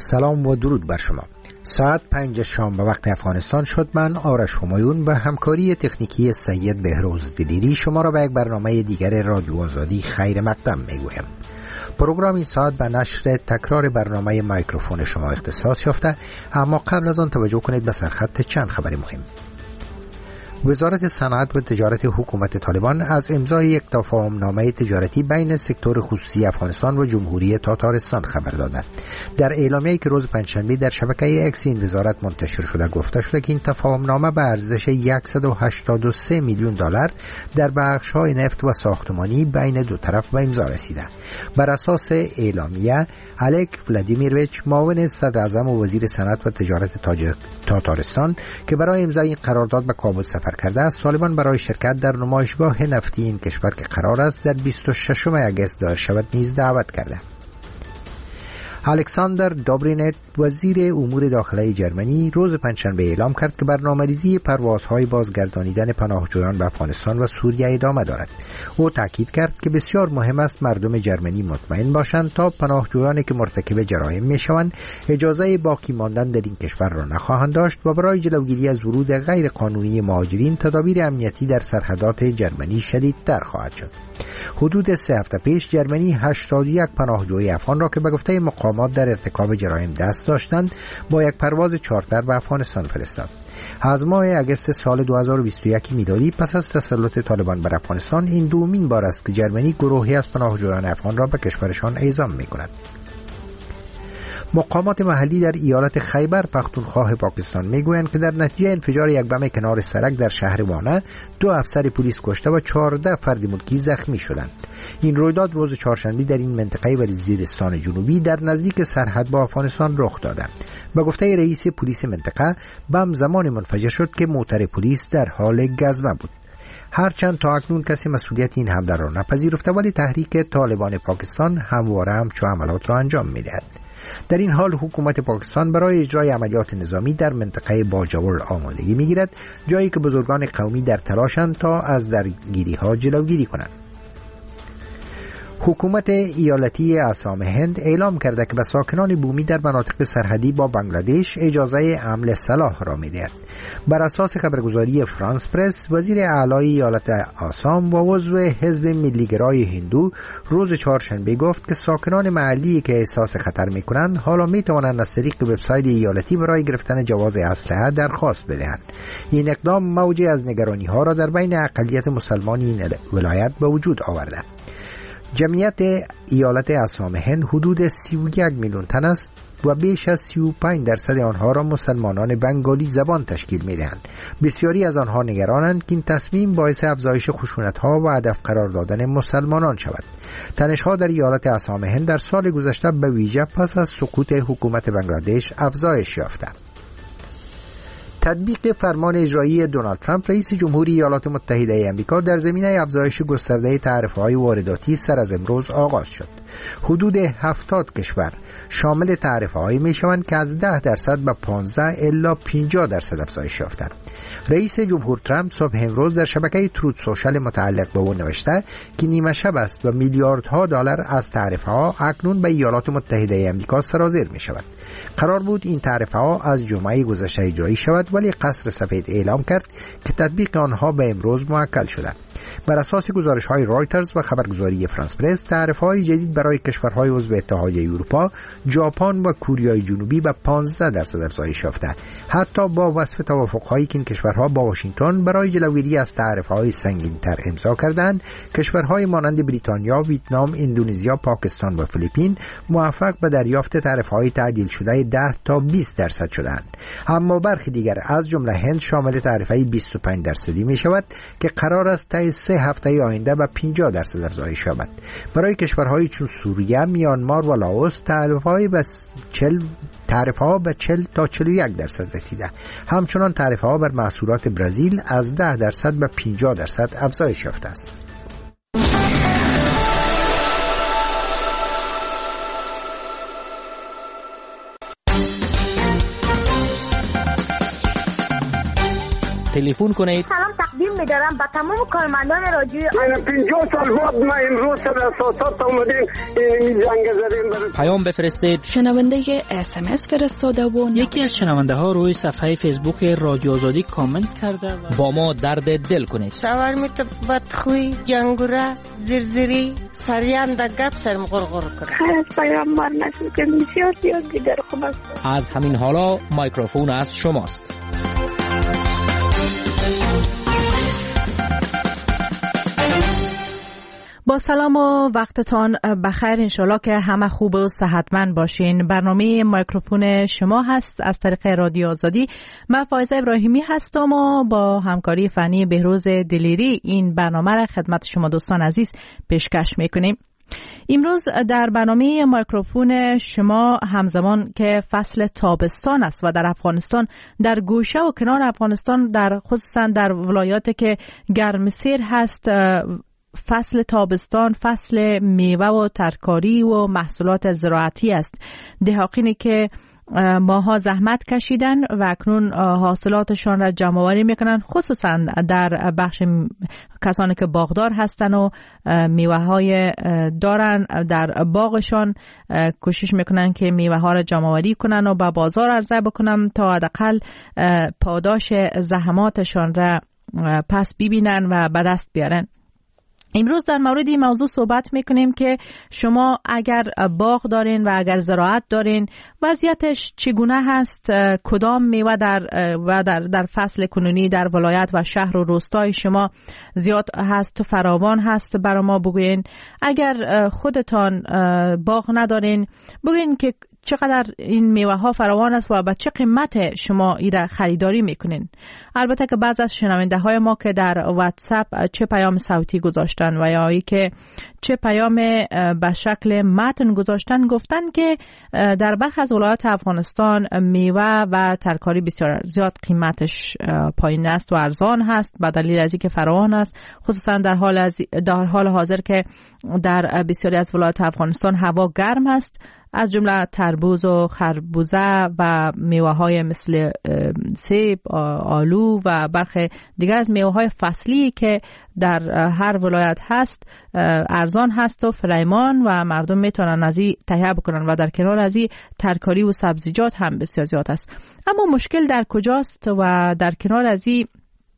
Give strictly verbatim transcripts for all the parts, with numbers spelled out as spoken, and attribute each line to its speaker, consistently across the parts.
Speaker 1: سلام و درود بر شما. ساعت پنج شام به وقت افغانستان شد. من آرش همایون و همکاری تکنیکی سید بهروز دلیری شما را به یک برنامه دیگر رادیو آزادی خیر مقدم میگویم. پروگرام این ساعت به نشر تکرار برنامه میکروفون شما اختصاص یافته، اما قبل از آن توجه کنید به سرخط چند خبر مهم. وزارت صنعت و تجارت حکومت طالبان از امضای یک تفاهمنامه تجارتی بین سکتور خصوصی افغانستان و جمهوری تاتارستان خبر داده. در اعلامیه‌ای که روز پنجشنبه در شبکه اکس این وزارت منتشر شده گفته شده که این تفاهمنامه به ارزش صد و هشتاد و سه میلیون دلار در بخش‌های نفت و ساختمانی بین دو طرف به امضا رسیده. بر اساس اعلامیه، الک ولادیمیرویچ، معاون صدر اعظم و وزیر صنعت و تجارت تاتارستان که برای امضای این قرارداد به کابل سفر کرده است، طالبان برای شرکت در نمایشگاه نفتی این کشور که قرار است در بیست و ششم اگست دایر شود نیز دعوت کرده. الکساندر دابرینت، وزیر امور داخلی جرمنی، روز پنجشنبه اعلام کرد که برنامه‌ریزی پروازهای بازگردانیدن پناهجویان به افغانستان و سوریه ادامه دارد. او تاکید کرد که بسیار مهم است مردم جرمنی مطمئن باشند تا پناهجویانی که مرتکب جرایم میشوند اجازه باقی ماندن در این کشور را نخواهند داشت و برای جلوگیری از ورود غیر قانونی مهاجرین تدابیر امنیتی در سرحدات جرمنی شدیدتر خواهد شد. حدود سه هفته پیش جرمنی هشتاد و یک پناهجوی افغان را که به گفته مقامات در ارتکاب جرایم دست داشتند با یک پرواز چارتر به افغانستان فرستاد. از ماه اگست سال دو هزار و بیست و یک میلادی پس از تسلط طالبان بر افغانستان این دومین بار است که جرمنی گروهی از پناهجویان افغان را به کشورشان اعزام می‌کند. مقامات محلی در ایالت خیبر پختونخوا پاکستان میگویند که در نتیجه انفجار یک بم کنار سرک در شهر وانه دو افسر پلیس کشته و چهارده فرد ملکی زخمی شدند. این رویداد روز چهارشنبه در این منطقه وزیرستان جنوبی در نزدیک سرحد با افغانستان رخ داده. به گفته رئیس پلیس منطقه، بم زمان منفجر شد که موتر پلیس در حال گزمه بود. هرچند تا اکنون کسی مسئولیت این حمله را نپذیرفته، ولی تحریک طالبان پاکستان همواره همچون عملات را انجام می‌دهد. در این حال حکومت پاکستان برای اجرای عملیات نظامی در منطقه باجوړ آمادگی می‌گیرد، جایی که بزرگان قومی در تلاشند تا از درگیری‌ها جلوگیری کنند. حکومت ایالتی آسام هند اعلام کرده که به ساکنان بومی در مناطق سرحدی با بنگلادش اجازه حمل سلاح را می‌دهد. بر اساس خبرگزاری فرانس پرس، وزیر اعلی ایالت آسام و عضو حزب ملیگرای هندو روز چهارشنبه گفت که ساکنان محلی که احساس خطر می‌کنند حالا می‌توانند از طریق وبسایت ایالتی برای گرفتن جواز اسلحه درخواست بدهند. این اقدام موجی از نگرانی‌ها را در بین اقلیت مسلمانی این ولایت به وجود آورده. جمعیت ایالت آسام هند حدود سی و یک میلیون تن است و بیش از سی و پنج درصد آنها را مسلمانان بنگالی زبان تشکیل می‌دهند. بسیاری از آنها نگرانند که این تصمیم باعث افزایش خشونت‌ها و هدف قرار دادن مسلمانان شود. تنش‌ها در ایالت آسام هند در سال گذشته به ویژه پس از سقوط حکومت بنگلادش افزایش یافته. تطبیق فرمان اجرایی دونالد ترامپ رئیس جمهوری ایالات متحده آمریکا در زمینه افزایش گسترده تعرفه‌های وارداتی سر از امروز آغاز شد. حدود هفتاد کشور شامل تعرفه‌هایی می‌شوند که از ده درصد به پانزده الی پنجاه درصد افزایش یافتند. رئیس جمهور ترامپ صبح امروز در شبکه تروت سوشال متعلق به آن نوشته که نیمه شب است و میلیاردها دلار از تعرفه‌ها اکنون به ایالات متحده آمریکا سرازیر می‌شود. قرار بود این تعرفه‌ها از جمعه گذشته اجرایی شود، ولی قصر سفید اعلام کرد که تطبیق آنها به امروز موکل شده. بر اساس گزارش‌های رایترز و خبرگزاری فرانس پرس، تعرفه‌های جدید برای کشورهای عضو اتحادیه اروپا، ژاپن و کره جنوبی به پانزده درصد افزایش یافته، حتی با وصف توافق‌هایی که این کشورها با واشنگتن برای جلوگیری از تعرفه‌های سنگین‌تر امضا کردند. کشورهای مانند بریتانیا، ویتنام، اندونزیا، پاکستان و فیلیپین موفق به دریافت تعرفه‌های تعدیل شده ده تا بیست درصد شدند. اما برخی دیگر از جمله هند شامل تعرفه بیست و پنج درصدی می شود که قرار است تا سه هفته آینده به پنجاه درصد افزایش یابد. برای کشورهای چون سوریه، میانمار و لاوس تعرفه‌های به چهل تعرفه‌ها به چهل تا چهل و یک درصد رسیده. همچنان تعرفه‌ها بر محصولات برزیل از ده درصد به پنجاه درصد افزایش یافته است.
Speaker 2: تلفن کنید.
Speaker 3: سلام
Speaker 2: تقدیم می‌دارم به تمام کارمندان رادیو.
Speaker 3: پنجاه سال بعد ما امروز در اساسات اومدیم این جنگ زدیم.
Speaker 4: پیام بفرستید.
Speaker 5: شنونده اس ام اس فرستاده و
Speaker 6: یکی از شنونده ها روی صفحه فیسبوک رادیو آزادی کامنت کرده و
Speaker 4: با ما درد دل کنید.
Speaker 7: شاورمیت بدخوی، جنگوره، زرزری، سریان دا گپ سرم غرغر کرد.
Speaker 8: خیلی پیامبر نشد که بسیار زیاد دیگر خوب است.
Speaker 4: از همین حالا میکروفون از شماست.
Speaker 9: با سلام و وقتتان بخیر، انشالله که همه خوب و صحتمند باشین. برنامه میکروفون شما هست از طریق رادیو آزادی. من فائزه ابراهیمی هستم و با همکاری فنی بهروز دلیری این برنامه را خدمت شما دوستان عزیز پیشکش میکنیم. امروز در برنامه میکروفون شما همزمان که فصل تابستان است و در افغانستان در گوشه و کنار افغانستان در خصوصا در ولایاتی که گرمسیر هست فصل تابستان فصل میوه و ترکاری و محصولات زراعتی است. دهقانی که ماها زحمت کشیدن و اکنون حاصلاتشان را جمع آوری میکنن، خصوصا در بخش کسانی که باغدار هستن و میوه های دارن در باغشان کوشش میکنن که میوه ها را جمع آوری کنن و به بازار عرضه بکنن تا حداقل پاداش زحماتشان را پس ببینن و به دست بیارن. امروز در مورد این موضوع صحبت میکنیم که شما اگر باغ دارین و اگر زراعت دارین وضعیتش چگونه هست، کدام میوه در و در در فصل کنونی در ولایت و شهر و روستای شما زیاد هست، فراوان هست، برای ما بگوین. اگر خودتان باغ ندارین بگوین که چقدر این میوه ها فراوان است و به چه قیمت شما ایره خریداری میکنین. البته که بعض از شنونده های ما که در واتساپ چه پیام صوتی گذاشتن و یا ای که چه پیام به شکل متن گذاشتن گفتن که در برخی از ولایات افغانستان میوه و ترکاری بسیار زیاد قیمتش پایین است و ارزان هست به دلیل از اینکه فراوان است، خصوصا در حال از در حال حاضر که در بسیاری از ولایات افغانستان هوا گرم است، از جمله تربوز و خربوزه و میوه های مثل سیب، آلو و برخی دیگر از میوه های فصلی که در هر ولایت هست ارزان هست و فریمان و مردم میتونن از این تهیه بکنن و در کنار از این ترکاری و سبزیجات هم بسیار زیاد است. اما مشکل در کجاست؟ و در کنار از این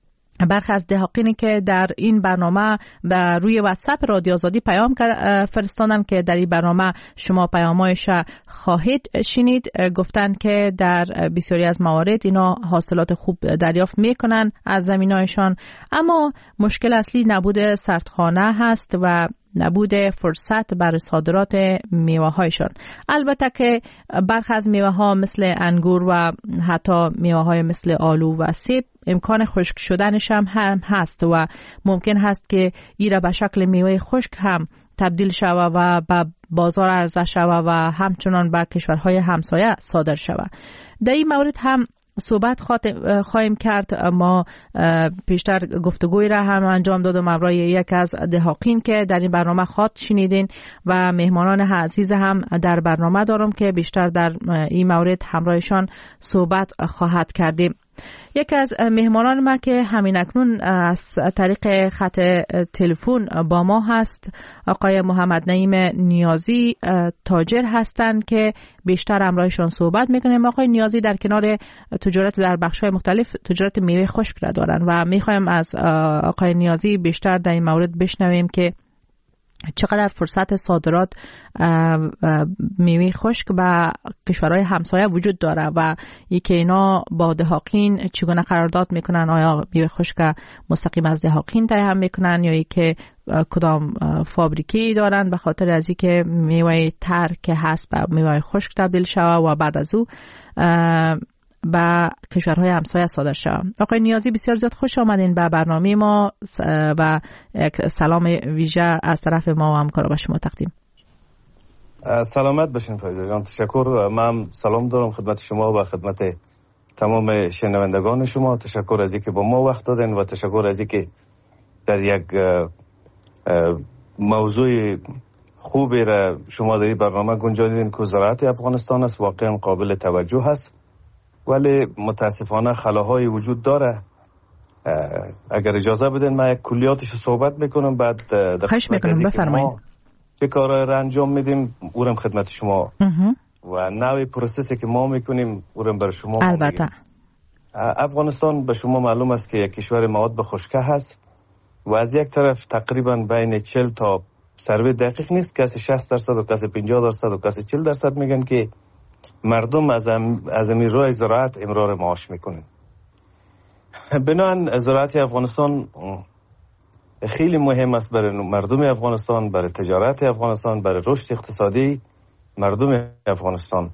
Speaker 9: برخی از دهقانی که در این برنامه به روی واتساپ رادیو آزادی پیام فرستادن که در این برنامه شما پیامایش خواهید شنید، گفتن که در بسیاری از موارد اینا حاصلات خوب دریافت میکنن از زمینایشان، اما مشکل اصلی نبود سردخانه هست و نبود فرصت برای صادرات میوه هایشان. البته که برخی از میوه ها مثل انگور و حتی میوه های مثل آلو و سیب امکان خشک شدنش هم, هم هست و ممکن هست که ایره به شکل میوه خشک هم تبدیل شود و به بازار عرضه شود و همچنان به کشورهای همسایه صادر شود. در این مورد هم صحبت خواهیم کرد. ما پیشتر گفتگوی را هم انجام دادم برای یک از دهقین که در این برنامه خواهد شنیدین و مهمانان عزیز هم در برنامه دارم که بیشتر در این مورد همراهشان صحبت خواهد کردیم. یکی از مهمانان ما که همین اکنون از طریق خط تلفن با ما هست آقای محمد نعیم نیازی تاجر هستند که بیشتر همراهشان صحبت میکنیم. آقای نیازی در کنار تجارت در بخش‌های مختلف تجارت میوه خشک را دارن و میخوایم از آقای نیازی بیشتر در این مورد بشنویم که چقدر فرصت صادرات میوه خشک به کشورهای همسایه وجود داره و یکی اینا با دهقین چگونه قرارداد میکنن، آیا میوه خشک مستقیم از دهقین تهیه میکنن یا که کدام فابریکی دارن به خاطر از اینکه میوه تر که هست به میوه خشک تبدیل شود و بعد از او به کشورهای همسایه صادر شود. آقای نیازی بسیار زیاد خوش آمدین به برنامه ما و سلام ویژه از طرف ما و همکارا به شما تقدیم.
Speaker 10: سلامت باشین فایزه جان، تشکر. من سلام دارم خدمت شما و خدمت تمام شنوندگان شما. تشکر از اینکه با ما وقت دادن و تشکر از اینکه در یک موضوع خوبی را شما در این برنامه گنجانیدین که زراعت افغانستان است. واقعا قابل توجه است ولی متاسفانه خلاهای وجود داره اگر اجازه بدین من یک کلیاتش صحبت میکنم، بعد
Speaker 9: خواهش میکنم بفرمایید.
Speaker 10: چه کارهای را انجام میدیم اونم خدمت شما و نوع پروسسی که ما میکنیم اونم برای شما.
Speaker 9: البته
Speaker 10: افغانستان به شما معلوم است که یک کشور مواد به خشکه هست و از یک طرف تقریبا بین چهل تا سروی دقیق نیست، کسی شصت درصد و کسی پنجاه درصد و کسی چهل درصد میگن که مردم از ام از امیر راه زراعت امرار معاش میکنن. بنابراین زراعت افغانستان خیلی مهم است برای مردم افغانستان، برای تجارت افغانستان، برای رشد اقتصادی مردم افغانستان.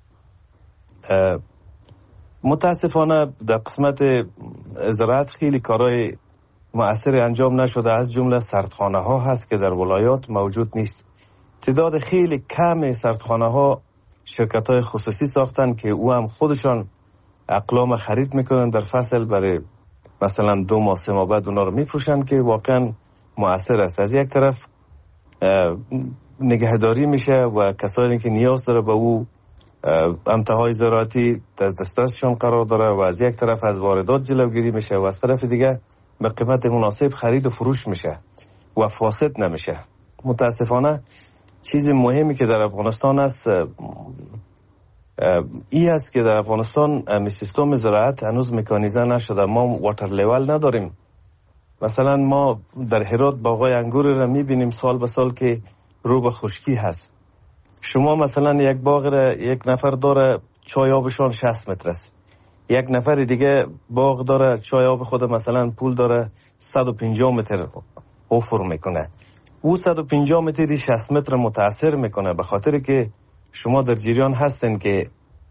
Speaker 10: متاسفانه در قسمت زراعت خیلی کارهای مؤثر انجام نشده، از جمله سردخانه ها هست که در ولایات موجود نیست. تعداد خیلی کم سردخانه ها شرکت های خصوصی ساختن که او هم خودشان اقلام خرید میکنن در فصل، برای مثلا دو ماه سه ماه بعد اونا رو میفروشن که واقعا مؤثر است. از یک طرف نگهداری میشه و کسانی که نیاز داره به او امتهای زراعتی در دسترسشون قرار داره و از یک طرف از واردات جلوگیری میشه و از طرف دیگه به قیمت مناسب خرید و فروش میشه و فاسد نمیشه. متاسفانه چیز مهمی که در افغانستان است ای است که در افغانستان سیستم زراعت هنوز مکانیزه نشده. ما واتر لیول نداریم. مثلا ما در هرات باغای انگور را میبینیم سال به سال که رو به خشکی هست. شما مثلا یک باغ را یک نفر داره چای آبشان شصت متر است، یک نفر دیگه باغ داره چای آب خود مثلا پول داره صد و پنجاه متر حفر میکنه. او صد و پنجاه متری شصت متر متاثر میکنه به خاطر که شما در جریان هستن که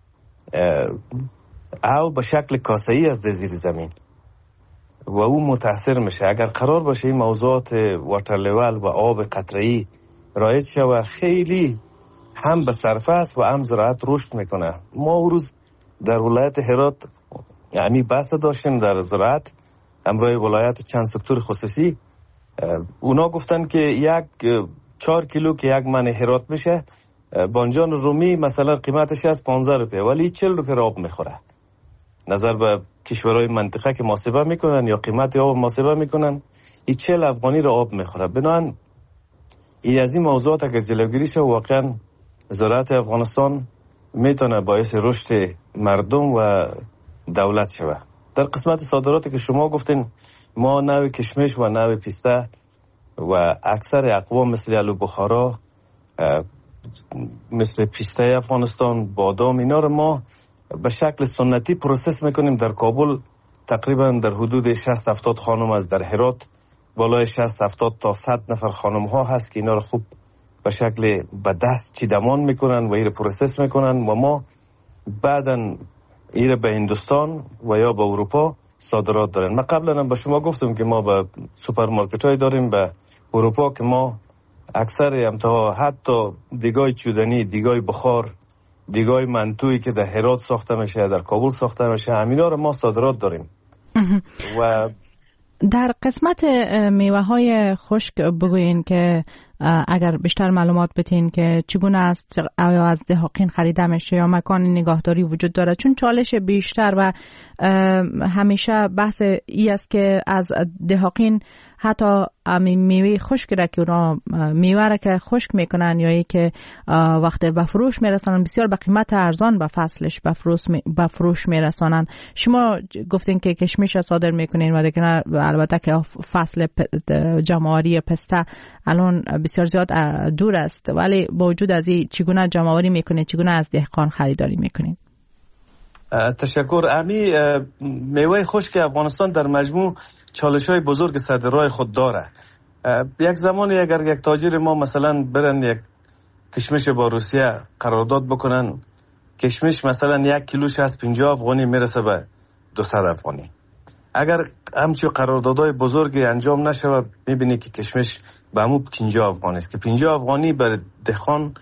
Speaker 10: او به شکل کاسه‌ای از زیر زمین و او متاثر میشه. اگر قرار باشه این موضوعات واتر لیول و آب قطره‌ای رایج شود خیلی هم به صرفه است و هم زراعت رشد میکنه. ما اون روز در ولایت هرات یعنی بحث داشتیم در زراعت امروی ولایت چند سکتور خصوصی، اونا گفتن که یک چهار کیلو که یک من هرات میشه بانجان رومی مثلا قیمتش از پانزده روپیه ولی چهل روپیه آب میخوره. نظر به کشورهای منطقه که محاسبه میکنن یا قیمت آب محاسبه میکنن این چهل افغانی را آب میخوره. بنابراین این از این موضوعات اگر جلوگیری شه واقعا زراعت افغانستان میتونه باعث رشد مردم و دولت شوه. در قسمت صادراتی که شما گفتین ما نوع کشمش و نوع پیسته و اکثر اقوام مثل آلو بخارا مثل پیسته افغانستان، بادام، اینا رو ما به شکل سنتی پروسس میکنیم در کابل. تقریبا در حدود شصت هفتاد خانم از در هرات بالای شصت هفتاد تا صد نفر خانم ها هست که اینا رو خوب به شکل به دست چیدمان میکنن و ایره پروسس میکنن و ما بعدن ایره به هندوستان و یا به اروپا صادرات دارن. من قبلا هم به شما گفتم که ما به سوپرمارکت های داریم به اروپا که ما اکثر امتها حتی دیگای چودنی، دیگای بخار، دیگای منتویی که در هرات ساخته میشه در کابل ساخته میشه همینا رو ما صادرات داریم. و
Speaker 9: در قسمت میوه های خشک بگوین که اگر بیشتر معلومات بتین که چگونه است، آیا از دهقان خریده میشه یا مکان نگهداری وجود داره؟ چون چالش بیشتر و همیشه بحث ای است که از دهقان حتی میوه خشک را که اونا میوه را که خشک میکنن یا ای که وقت به فروش میرسانن بسیار به قیمت ارزان به فصلش به فروش میرسانن. شما گفتین که کشمش را صادر میکنین و دیگه البته که فصل جمع‌آوری پسته الان بسیار زیاد دور است، ولی با وجود از این چگونه جمع‌آوری میکنین، چگونه از دهقان خریداری میکنین؟
Speaker 10: تشکر. امی میوه خشک افغانستان در مجموع چالش‌های بزرگ سر راه خود داره. یک زمانی اگر یک تاجر ما مثلا برن یک کشمش با روسیه قرارداد بکنن، کشمش مثلا یک کیلوش از پنجاه افغانی میرسه به دویست افغانی. اگر همچی قراردادهای بزرگی انجام نشه میبینی که کشمش به همون پنجاه افغانی است که پنجاه افغانی برای دهقان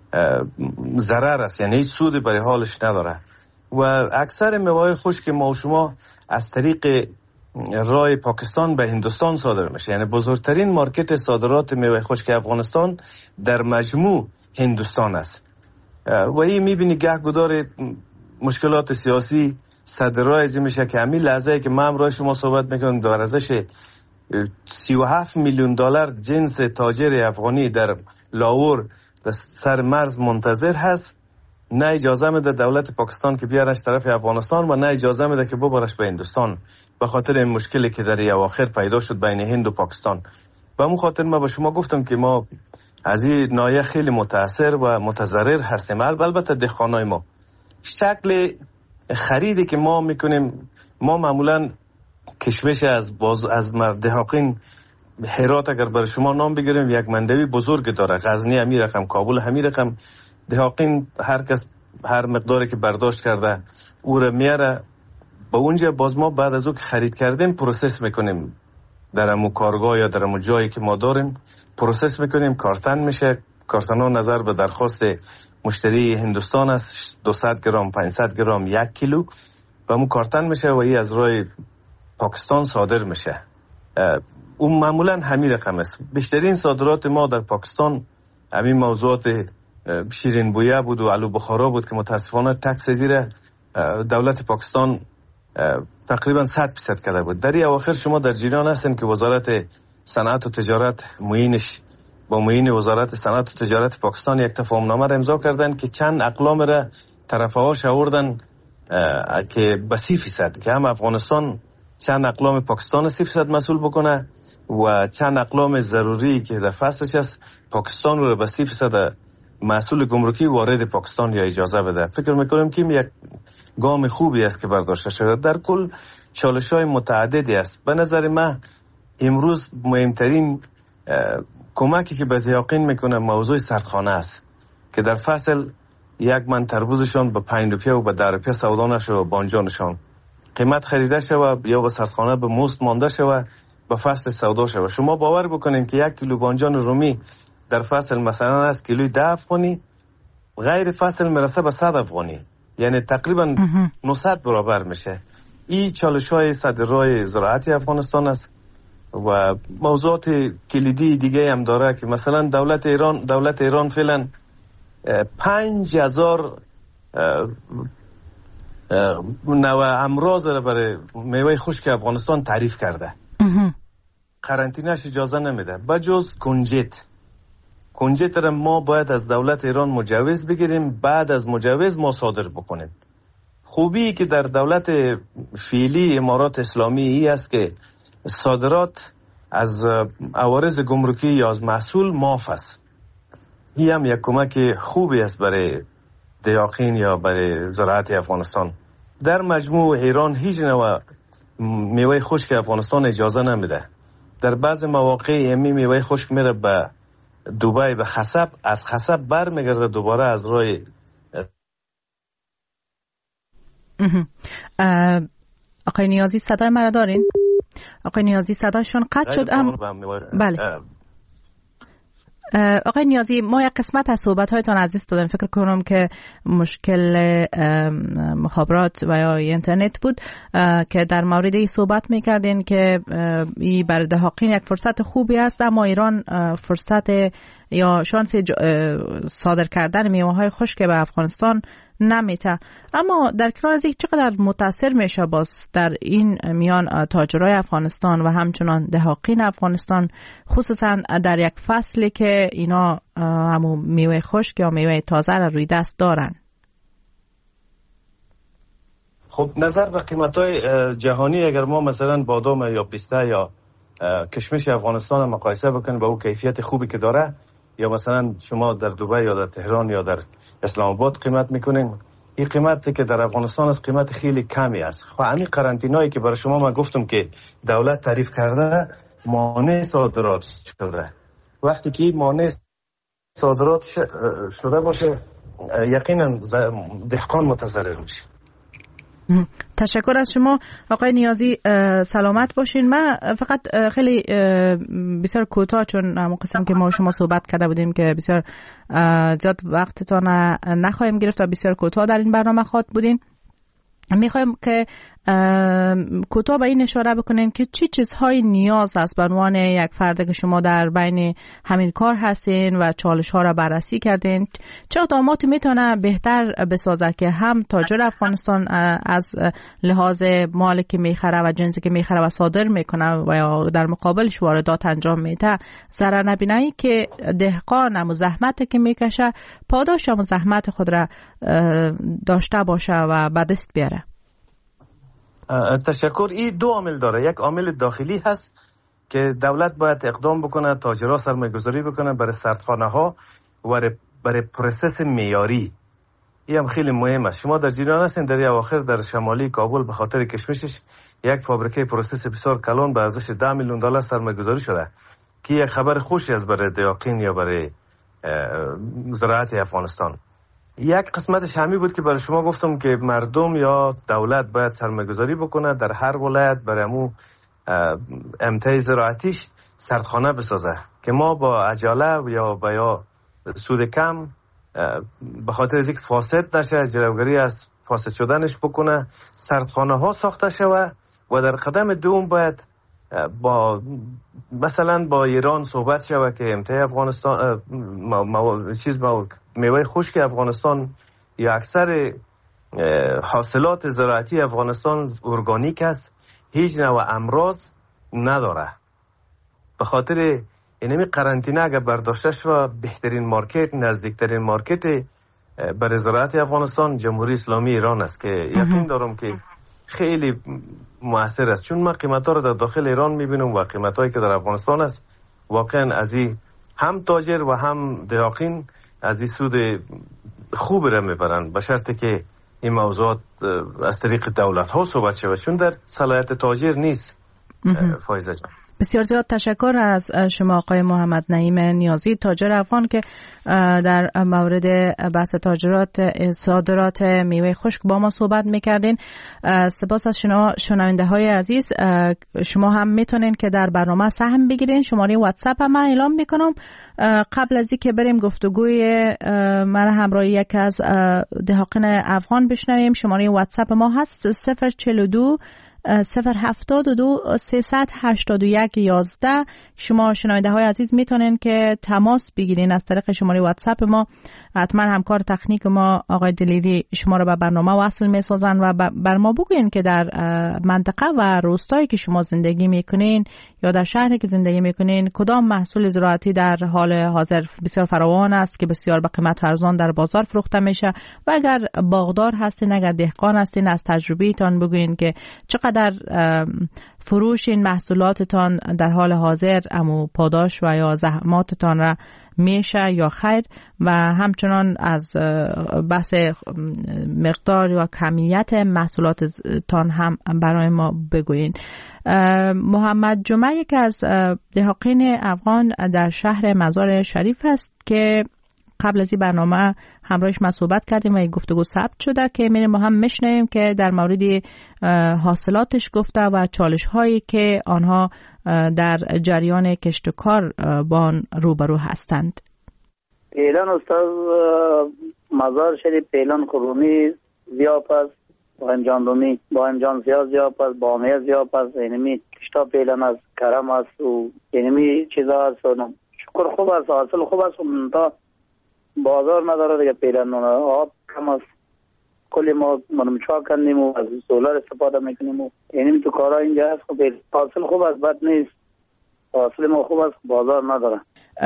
Speaker 10: ضرر است، یعنی هیچ سودی برای حالش نداره. و اکثر میوه خشک ما و شما از طریق راه پاکستان به هندوستان صادر میشه، یعنی بزرگترین مارکت صادرات میوه خشک افغانستان در مجموع هندوستان است. و این میبینی گهگدار مشکلات سیاسی صدرای میشه که همین لحظه که ما امروز شما صحبت میکنیم در ارزش سی و هفت میلیون دلار جنس تاجر افغانی در لاهور در سر مرز منتظر هست، نه اجازه میده دولت پاکستان که بیارش طرف افغانستان و نه اجازه میده که ببرش به هندوستان، به خاطر این مشکلی که در اواخر پیدا شد بین هند و پاکستان. به همون خاطر ما به شما گفتم که ما از این ناحیه خیلی متاثر و متضرر هستیم. البته دهقانای ما شکل خریدی که ما میکنیم، ما معمولا کشمش از باز از دهاقین هرات اگر برای شما نام بگیریم یک مندوی بزرگ داره، غزنی همین رقم، کابل همین رقم. دهاقین هر کس هر مقداری که برداشت کرده او را میاره با اونجا، باز ما بعد از او که خرید کردیم پروسس میکنیم در امو کارگاه یا در امو جایی که ما داریم، پروسس میکنیم، کارتن میشه. کارتن ها نظر به درخواست مشتری هندوستان است، دویست گرم، پانصد گرم، یک کیلو و امو کارتن میشه و این از روی پاکستان صادر میشه. اون معمولا همین رقم است. بیشترین صادرات ما در پاکستان همین موضوعات شیرین بویه بود و آلو بخارا بود که متاسفانه تکس زیر دولت پاکستان تقریبا صد درصد کرده بود. در این اواخر شما در جریان هستین که وزارت صنعت و تجارت معینش با معین وزارت صنعت و تجارت پاکستان یک تفاهم نامه را امضا کردن که چند اقلام را طرفهاش آوردن که به سی فیصد که هم افغانستان چند اقلام پاکستان سی فیصد مسئول بکنه و چند اقلام ضروری که در فصلش است پاکستان رو به سی فیصد مسئول گمرکی وارد پاکستان یا اجازه بده. فکر میکنم که یک گام خوبی است که برداشته شده. در کل چالش‌های متعددی است. به نظر من امروز مهمترین کمکی که به دهاقین میکنه موضوع سردخانه است که در فصل یک من تربوزشان به پنج روپیه و به ده روپیه سودا نشه و بانجانشان قیمت خریده شوه یا به سردخانه به مست مانده شوه به فصل سودا شوه. شما باور بکنین که یک کیلو بانجان رومی در فصل مثلا از کیلوی ده افغانی، غیر فصل میرسه به صد افغانی، یعنی تقریبا نهصد برابر میشه. این چالش‌های صدرای زراعتی افغانستان است و موضوعات کلیدی دیگه هم داره که مثلا دولت ایران دولت ایران فعلا پنج هزار نوع امراض را برای میوه خشک افغانستان تعریف کرده. قرنطینه‌اش اجازه نمیده بجز کنجد. کنجد را ما باید از دولت ایران مجوز بگیریم، بعد از مجوز ما صادر بکنیم. خوبی که در دولت فعلی امارات اسلامی ای است که صادرات از عوارض گمرکی یا از محصول معاف است. این هم یک کمک خوبی است برای دهاقین یا برای زراعت افغانستان. در مجموع ایران هیچ نوع میوه خشک افغانستان اجازه نمیده. در بعض مواقع امی میوه خشک میره به دبی به خصب، از خصب بر میگرده دوباره از روی
Speaker 9: آقای نیازی صدای مرا دارین؟ آقای نیازی صدایشون قطع شد. ام... بله آقای نیازی ما یک قسمت از صحبت‌هایتان از دست دادم. فکر کنم که مشکل مخابرات و یا اینترنت بود که در مورد این صحبت می‌کردین که این برای دهاقین یک فرصت خوبی است، اما ایران فرصت یا شانس صادر کردن میوه‌های خشک به افغانستان نمیته. اما در کنار از این چقدر متاثر میشه باز در این میان تاجرای افغانستان و همچنان دهاقین افغانستان، خصوصا در یک فصلی که اینا همون میوه خشک یا میوه تازه را روی دست دارن؟
Speaker 10: خب نظر به قیمت‌های جهانی اگر ما مثلا بادام یا پیسته یا کشمش افغانستان مقایسه بکنیم با اون کیفیت خوبی که داره، یا مثلا شما در دبی یا در تهران یا در اسلام آباد قیمت میکنین، این قیمتی که در افغانستان است قیمت خیلی کمی است. خب همین قرنطینه‌ای که برای شما من گفتم که دولت تعریف کرده مانع صادرات شده، وقتی که مانع صادرات شده باشه یقینا دهقان متضرر میشه.
Speaker 9: تشکر از شما آقای نیازی، سلامت باشین. من فقط خیلی بسیار کوتاه، چون همون قسم که ما شما صحبت کرده بودیم که بسیار زیاد وقتتان نخواهیم گرفت و بسیار کوتاه در این برنامه خواهد بودین، میخوایم که کوتاه به این اشاره بکنین که چی چیزهای نیاز است به عنوان یک فرد که شما در بین همین کار هستین و چالش ها را بررسی کردین، چه اقداماتی میتونه بهتر بسازه که هم تاجر افغانستان از لحاظ مالی که میخره و جنسی که میخره و صادر میکنه و یا در مقابلش واردات انجام میده ضرر نبینه، که دهقان هم زحمت که میکشه پاداش هم زحمت خود را داشته باشه و به دست بیاره؟
Speaker 10: تشکر. این دو عامل داره. یک عامل داخلی هست که دولت باید اقدام بکنه، تاجرها سرمایه‌گذاری بکنه برای سردخانه ها و برای پروسس معیاری. این هم خیلی مهم است. شما در جریان هستین در اواخر در شمالی کابل به خاطر کشمکش یک فابریکه پروسس بسیار کلان به ارزش ده میلیون دلار سرمایه‌گذاری شده که یک خبر خوشی است برای دیاقین یا برای زراعت افغانستان. یک قسمتش همین بود که برای شما گفتم که مردم یا دولت باید سرمایه‌گذاری بکنه در هر ولایت برای امو امتیاز زراعتیش سردخانه بسازه که ما با عجله یا با یا سود کم به خاطر از اینکه فاسد نشه جلوگیری از فاسد شدنش بکنه، سردخانه ها ساخته شوه. و در قدم دوم باید با مثلا با ایران صحبت شوه که امتیاز افغانستان ما، ما، چیز ما میوه خشک افغانستان یا اکثر حاصلات زراعتی افغانستان ارگانیک است، هیچ نوع امراض نداره. به خاطر اینمی قرنطینه اگر برداشته شد بهترین مارکت، نزدیکترین مارکت برای زراعت افغانستان جمهوری اسلامی ایران است که یقین دارم که خیلی مؤثر است، چون من قیمت‌ها رو در داخل ایران می‌بینم و قیمت‌هایی که در افغانستان است واقعا از این هم تاجر و هم دیاقین از این سود خوب را میبرن، به شرطی که این موضوعات از طریق دولت ها صحبت شود، چون در صلاحیت تاجر نیست. فایزه جان
Speaker 9: بسیار زیاد تشکر از شما آقای محمد نعیم نیازی، تاجر افغان، که در مورد بحث تاجرات صادرات میوه خشک با ما صحبت میکردین. سپاس از شما شنونده های عزیز. شما هم میتونین که در برنامه سهم بگیرین. شماره واتساپ هم من اعلام میکنم. قبل از اینکه بریم گفتگوی من همراه یک از دهقان افغان بشنویم، شماره واتساپ ما هست صفر چهل و دو صفر هفتاد و دو سیصد هشتاد و یک یازده. شما شنونده های عزیز میتونین که تماس بگیرین از طریق شماره واتساپ ما. حتما همکار تکنیک ما آقای دلیری شما رو به برنامه وصل میسازن و بر ما بگوین که در منطقه و روستایی که شما زندگی میکنین یا در شهری که زندگی میکنین کدام محصول زراعتی در حال حاضر بسیار فراوان است که بسیار به قیمت ارزان در بازار فروخته میشه، و اگر باغدار هستین، اگر دهقان هستین، از تجربه‌تان بگوین که چقدر فروش این محصولاتتان در حال حاضر امو پاداش و یا زحماتتان را میشه یا خیر، و همچنان از بحث مقدار یا کمیت محصولاتتان هم برای ما بگوین. محمد جمعه یک از دهقان افغان در شهر مزار شریف است که قبل از این برنامه همراهش ما صحبت کردیم و یک گفتگو ثبت شده که میریم با هم میشنویم که در مورد حاصلاتش گفته و چالش هایی که آنها در جریان کشت و کار با آن روبرو هستند.
Speaker 11: پیلان استاد مزار شریف پیلان قرومی زیاب است، با امجان دومی با امجان زیاد زیاب است، با امیه زیاب است، اینمی کشتا پیلان است، کرم است و اینمی چیزا است. شکر خوب است، حاصل خوب است، تا بازار نداره دیگه. پیلان آب کم است، کلی ما منمچا کندیم و از سولار استفاده میکنیم و اینمی تو کارا اینجا هست. خب حاصل خوب است، بد نیست، حاصل ما خوب است، بازار نداره.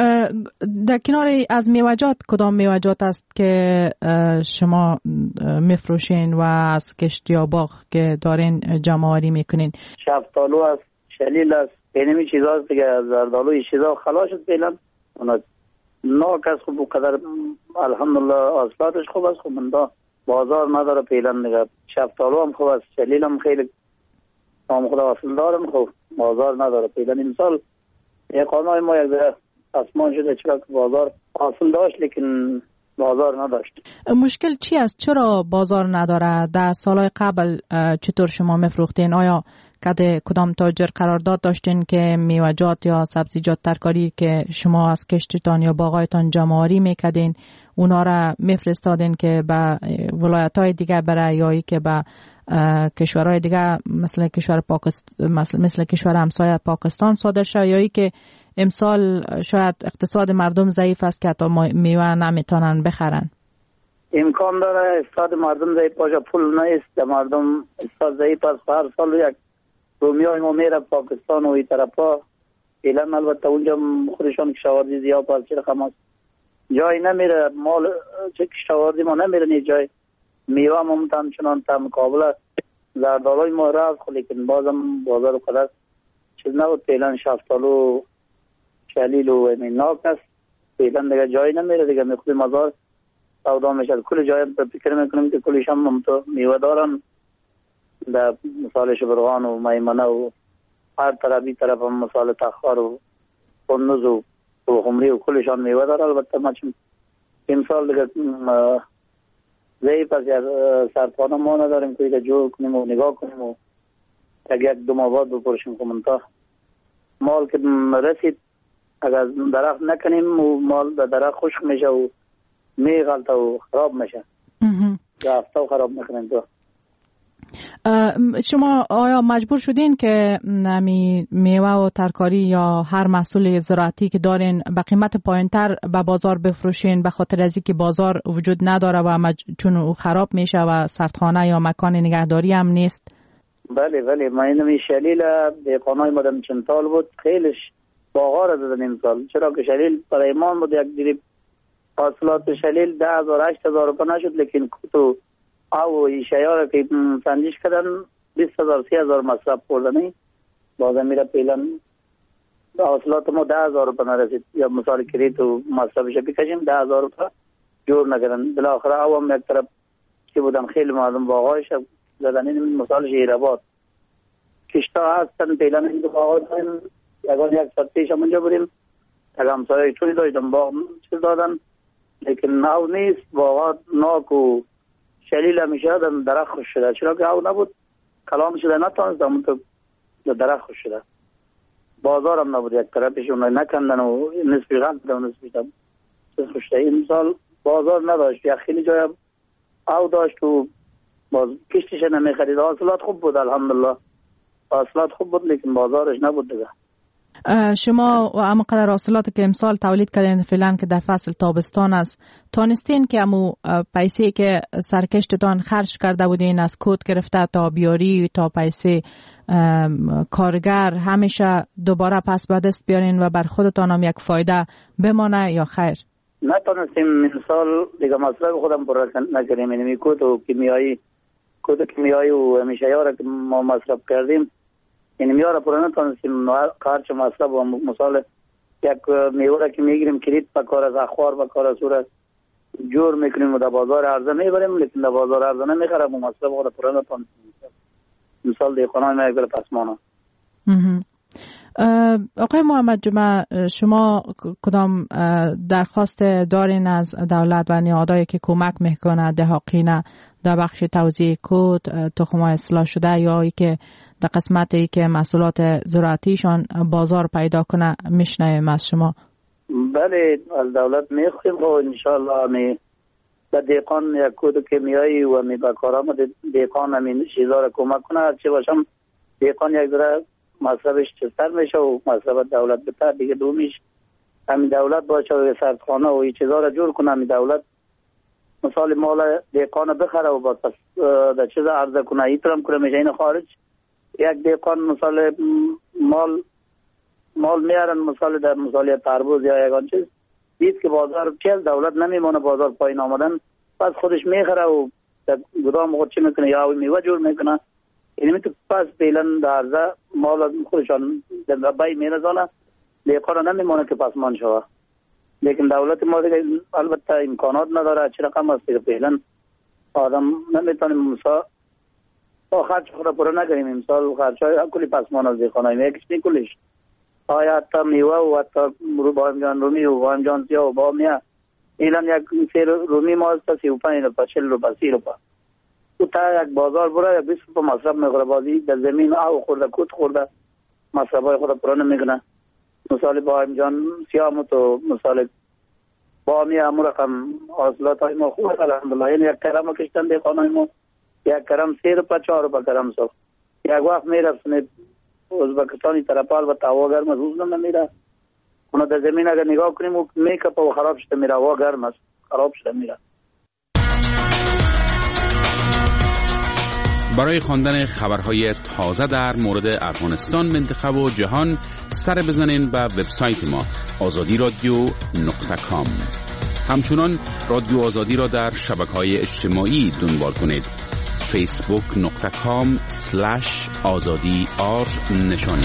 Speaker 9: در کنار از میوجات کدام میوجات است که شما میفروشین و از کشت یا باغ که دارین جمع آوری میکنین؟
Speaker 11: شفتالو است، شلیل است، اینمی چیزا است دیگه. زردالو این چیزا خلاص شد پیلان، اونا ناک است. خوب قدر الحمدلله حاصلاتش خوب است، خب من دا بازار نداره پیلان دیگه. شفتالو هم خوب است، شلیل هم خیلی نام خدا حاصل دارم، خب بازار نداره پیلان. امسال یک قانون ما یک اسمان شده چرا که بازار حاصل داشت لیکن بازار نداشت.
Speaker 9: مشکل چی است؟ چرا بازار نداره؟ در سالهای قبل چطور شما میفروختین؟ آیا کده کدام تاجر قرارداد داشتین که میوجات یا سبزیجات ترکاری که شما از کشتتان یا باغایتان جمع‌آوری میکردین اونا را میفرستادین که به ولایت‌های دیگه برای یا که به کشورهای دیگه مثل کشور پاکستان مثل, مثل کشور همسایه پاکستان صادر شده، یا ای که امسال شاید اقتصاد مردم ضعیف است که حتی میوه نمیتونن بخرن؟
Speaker 11: امکان داره اقتصاد مردم ضعیف باشه، پول نیست، مردم اقتصاد ضعیف است. هر سال یک رومیای ما میره پاکستان و این طرفا، فعلا البته اونجا خودشان کشاورزی زیاد است، چه رقم است جای نمیره، مال چه کشاورزی ما نمیره نی جای. میوه هم همچنان تا مقابل زردالای ما رفت، لیکن بازم بازار و قدر چیز نبود. فعلا شفتالو شلیل و ناک است، فعلا دیگه جای نمیره دیگه. میخوری مزار سودا میشه، کل جای فکر میکنیم که کلش هم تو میوه دارن، در مثال شبرغان و میمنه و هر طرف بی طرف هم مثال تخار و قندوز و خمری و کلشان میوه داره. البته ما چون امسال دیگه ضعیف است، سرپانه ما نداریم که دیگه جور کنیم و نگاه کنیم و یک یک دو ماه بعد بپرشیم که منطقه مال که رسید اگر درخت نکنیم و مال در درخت خشک میشه و میغلطه و خراب میشه، رفته و خراب میکنیم. تو
Speaker 9: شما آیا مجبور شدین که نمی میوه و ترکاری یا هر محصول زراعتی که دارین به قیمت پایینتر به بازار بفروشین به خاطر از اینکه بازار وجود نداره و مج... چون او خراب میشه و سردخانه یا مکان نگهداری هم نیست؟
Speaker 11: بله بله، ما اینمی شلیل دیقانای مدام چنتال بود، خیلیش باغا را دادن امسال، چرا که شلیل برای ایمان بود. یک دیری حاصلات شلیل ده هزار هشت هزار روپا نشد، لیکن کتو او ایشایار که سنجش کردن بیست هزار سی هزار مصرف کردن، بازم میره پیلن حاصلات ما ده هزار روپا نرسید. یا مثال کریت و مصرفش بکشیم ده هزار روپا جور نکردن. بالاخره او هم یک طرف که بودن خیلی مردم باغایش زدن. این مثال شیرآباد کشتا هستن پیلن این دو باغا داریم. یکان یک ساعت پیش هم اونجا بودیم، یک همسایه چونی داشتم باغ چیز دادن، لیکن او نیست. باغا ناک و شلیل همیشه درخت خوش شده، چرا که او نبود کلام شده نتانستم تو درخت خوش شده. بازار هم نبود، یک طرفش اون نکندن و نسبی غلط ده و نسبی ده خوش شده. این سال بازار نداشت، یک خیلی جای او داشت و باز کشتش نمی خرید. حاصلات خوب بود الحمدلله، حاصلات خوب بود، لیکن بازارش نبود دیگه.
Speaker 9: شما و اما قدر حاصلاتی که امسال تولید کردین فعلا که در فصل تابستان است، تانستین که امو پیسه که سرکشتتان خرج کرده بودین از کود گرفته تا بیاری تا پیسه کارگر همیشه دوباره پس به دست بیارین و بر خودتان هم یک فایده بمانه یا خیر؟
Speaker 11: نتونستیم امسال دیگه مصرف خودم پر نکردیم. اینمی کود و کیمیایی کود کیمیایی و همیشه یاره که ما مصرف کردیم این میاره پرانه تانستیم خرچ مصرف و مثال یک میوه که میگیریم کلیت بکار از اخوار بکار از صورت جور میکنیم و در بازار عرضه میبریم، لیکن در بازار عرضه نمیخرم و مصرف خود پرانه تانستیم. مثال دیخانه ما یک بر پسمانه.
Speaker 9: آقای محمد جمعه، شما کدام درخواست دارین از دولت و نهادهایی که کمک میکنه دهاقینه در بخش توزیع کود تخم‌های اصلاح شده یا ای که در قسمتی که محصولات زراعتیشان بازار پیدا کنه میشنویم از شما؟
Speaker 11: بله، از دولت میخوایم و انشاءالله می به دیقان یک کود کیمیایی و می به کارام دیقان همین چیزا را کمک کنه. هرچی باشم دیقان یک ذره مصرفش چستر میشه و مصرف دولت بتر دیگه دومیش همین دولت باشه و سردخانه و این چیزا را جور کنه. همین دولت مثال مال دیقان بخره و با در چیز عرضه کنه ایترم کنه میشه. این خارج یک دیقان مثال مال مال میارن مثال در مثال تربوز یا یکان چیز دید که بازار چل دولت نمیمونه بازار پایین آمدن، پس خودش میخره و در گدام خود چی میکنه یا میوه جور میکنه. یعنی تو پس بیلن در عرضه مال خودشان در بای میرزانه دیقان نمیمونه که پس مان شوه. لیکن دولت ما دیگه البته امکانات نداره، چه رقم است که بیلن آدم نمیتونیم مثال با خرچ خود پره نگریم. امسال خرچ های کلی پسمان از دیخانه های میکش نیکلیش آیا حتی میوه و حتی رو با همجان رومی و با همجان سیا و با همیا ایلان یک سیر رومی ما هستا سی و پنی رو پا چل رو پا سی رو پا او تا یک بازار بره یک بیست رو پا مصرف میخوره بازی در زمین آو خورده کود خورده مصرف های خود پره نمیگنه. مثال با همجان سیا همو تو مثال با همیا همو رقم حاصلات های ما خوبه الحمدلله. این یک کلمه کشتن دیخانه های ما یک کرم سه روپا چهار روپا کرم سو. یک وقت میرفت ازبکستانی طرفال و هوا گرم است، روز نمیره. اونو در زمین اگر نگاه کنیم و میکپ و خراب شده میره، هوا گرم است خراب شده میره.
Speaker 12: برای خواندن خبرهای تازه در مورد افغانستان، منطقه و جهان سر بزنین به وبسایت ما آزادی رادیو نقطه کام. همچنان رادیو آزادی را در شبکه‌های اجتماعی دنبال کنید. فیسبوک نقطه کام سلش آزادی آر نشانی.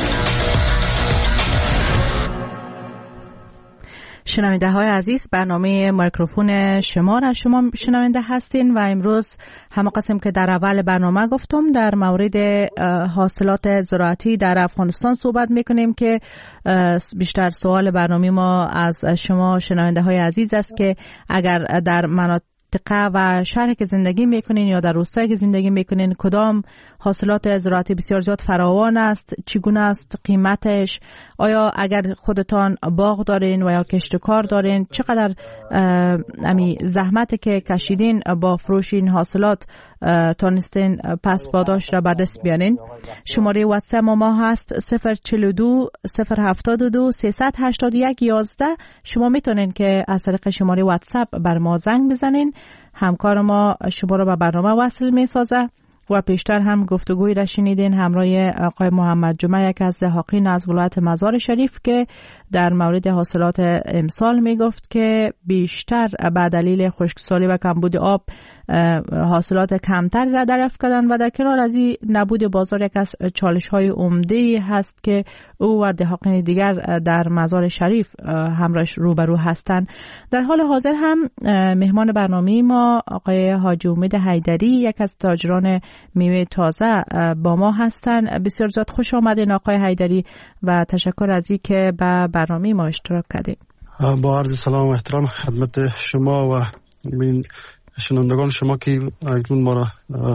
Speaker 9: شنونده های عزیز، برنامه میکروفون شما را شما شنونده هستین و امروز همه قسم که در اول برنامه گفتم در مورد حاصلات زراعتی در افغانستان صحبت میکنیم که بیشتر سوال برنامه ما از شما شنونده های عزیز است که اگر در مناطق و شهری که زندگی میکنین یا در روستایی که زندگی میکنین کدام حاصلات زراعتی بسیار زیاد فراوان است، چگونه است قیمتش، آیا اگر خودتان باغ دارین و یا کشتکار دارین چقدر امی زحمت که کشیدین با فروش این حاصلات تانستین پس پاداش را به دست بیارین. شماره واتساپ ما هست صفر چهل و دو صفر هفتاد و دو سیصد و هشتاد و یک یازده. شما میتونین که از طریق شماره واتساپ بر ما زنگ بزنین، همکار ما شما را به برنامه وصل میسازه. و پیشتر هم گفتگوی را شنیدین همراه آقای محمد جمعه، یک از دهاقین از ولایت مزار شریف که در مورد حاصلات امسال می گفت که بیشتر به دلیل خشکسالی و کمبود آب حاصلات کمتر را دریافت کردند و در کنار از این نبود بازار یک از چالش های عمده هست که او و دهاقین دیگر در مزار شریف همراهش روبرو هستند. در حال حاضر هم مهمان برنامه ما آقای حاجی امید حیدری، یک از تاجران میوه تازه با ما هستند. بسیار زیاد خوش آمدین آقای حیدری و تشکر از این که به برنامه ما اشتراک کردید.
Speaker 13: با عرض سلام و احترام خدمت شما و شنوندگان شما که اکنون ما را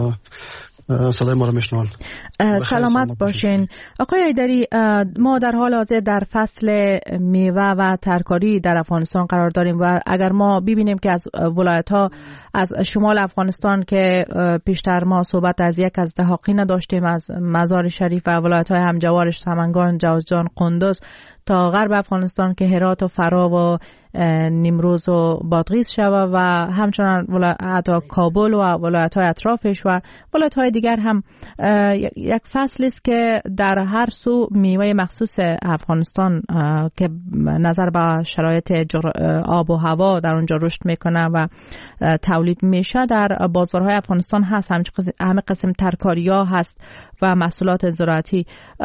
Speaker 13: صدای ما را میشنوند.
Speaker 9: سلامت باشین آقای حیدری. ما در حال حاضر در فصل میوه و ترکاری در افغانستان قرار داریم و اگر ما ببینیم که از ولایت ها از شمال افغانستان که پیشتر ما صحبت از یک از دهاقین داشتیم از مزار شریف و ولایت های همجوارش سمنگان، جوزجان، قندوز تا غرب افغانستان که هرات و فرا و نیمروز و بادغیس شود و همچنان ولایت کابل و ولایت های اطرافش و ولایت های دیگر هم یک فصل است که در هر سو میوه مخصوص افغانستان که نظر به شرایط آب و هوا در اونجا رشد میکنه و تولید میشه در بازارهای افغانستان هست. همه قسم ترکاری ها هست و محصولات زراعتی.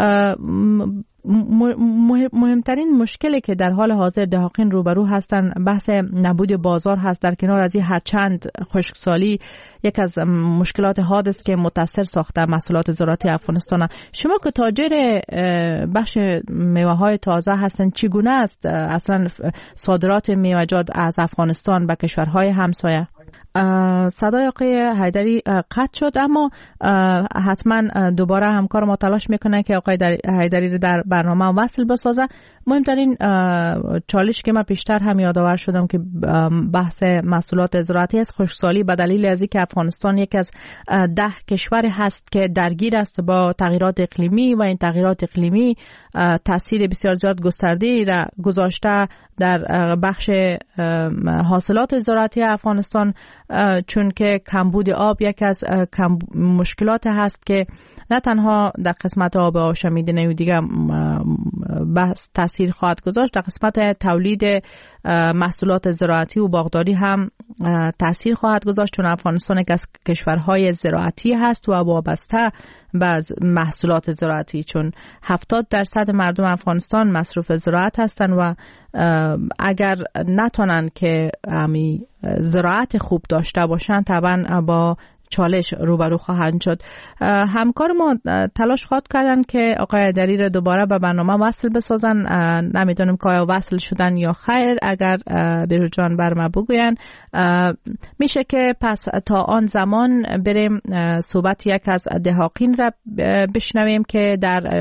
Speaker 9: مهمترین مشکلی که در حال حاضر دهاقین روبرو هستند بحث نبود بازار هست. در کنار از این هرچند خشکسالی یک از مشکلات حاد است که متاثر ساخته محصولات زراعتی افغانستان. شما که تاجر بخش میوه های تازه هستن چگونه است اصلا صادرات میوه‌جات از افغانستان به کشورهای همسایه؟ صدای آقای حیدری قطع شد اما حتما دوباره همکار ما تلاش میکنه که آقای حیدری در برنامه وصل بسازه. مهمترین چالش که من پیشتر هم یادآور شدم که بحث محصولات زراعتی است. خشکسالی به دلیل از اینکه افغانستان یک از ده کشور هست که درگیر است با تغییرات اقلیمی و این تغییرات اقلیمی تاثیر بسیار زیاد گسترده را گذاشته در بخش حاصلات زراعتی افغانستان، چون که کمبود آب یک از مشکلات هست که نه تنها در قسمت آب آشامیدنی و دیگه بحث تاثیر خواهد گذاشت، در قسمت تولید محصولات زراعتی و باغداری هم تاثیر خواهد گذاشت، چون افغانستان یک از کشورهای زراعتی هست و وابسته به محصولات زراعتی، چون هفتاد درصد مردم افغانستان مصروف زراعت هستند و اگر نتونن که امی زراعت خوب داشته باشن طبعا با چالش روبرو خواهند شد. همکار ما تلاش خواهد کردن که آقای حیدری را دوباره به برنامه وصل بسازن. نمیدونم که آیا وصل شدن یا خیر. اگر بیرو جان بر ما بگوین میشه که پس تا آن زمان بریم صحبت یک از دهاقین را بشنویم که در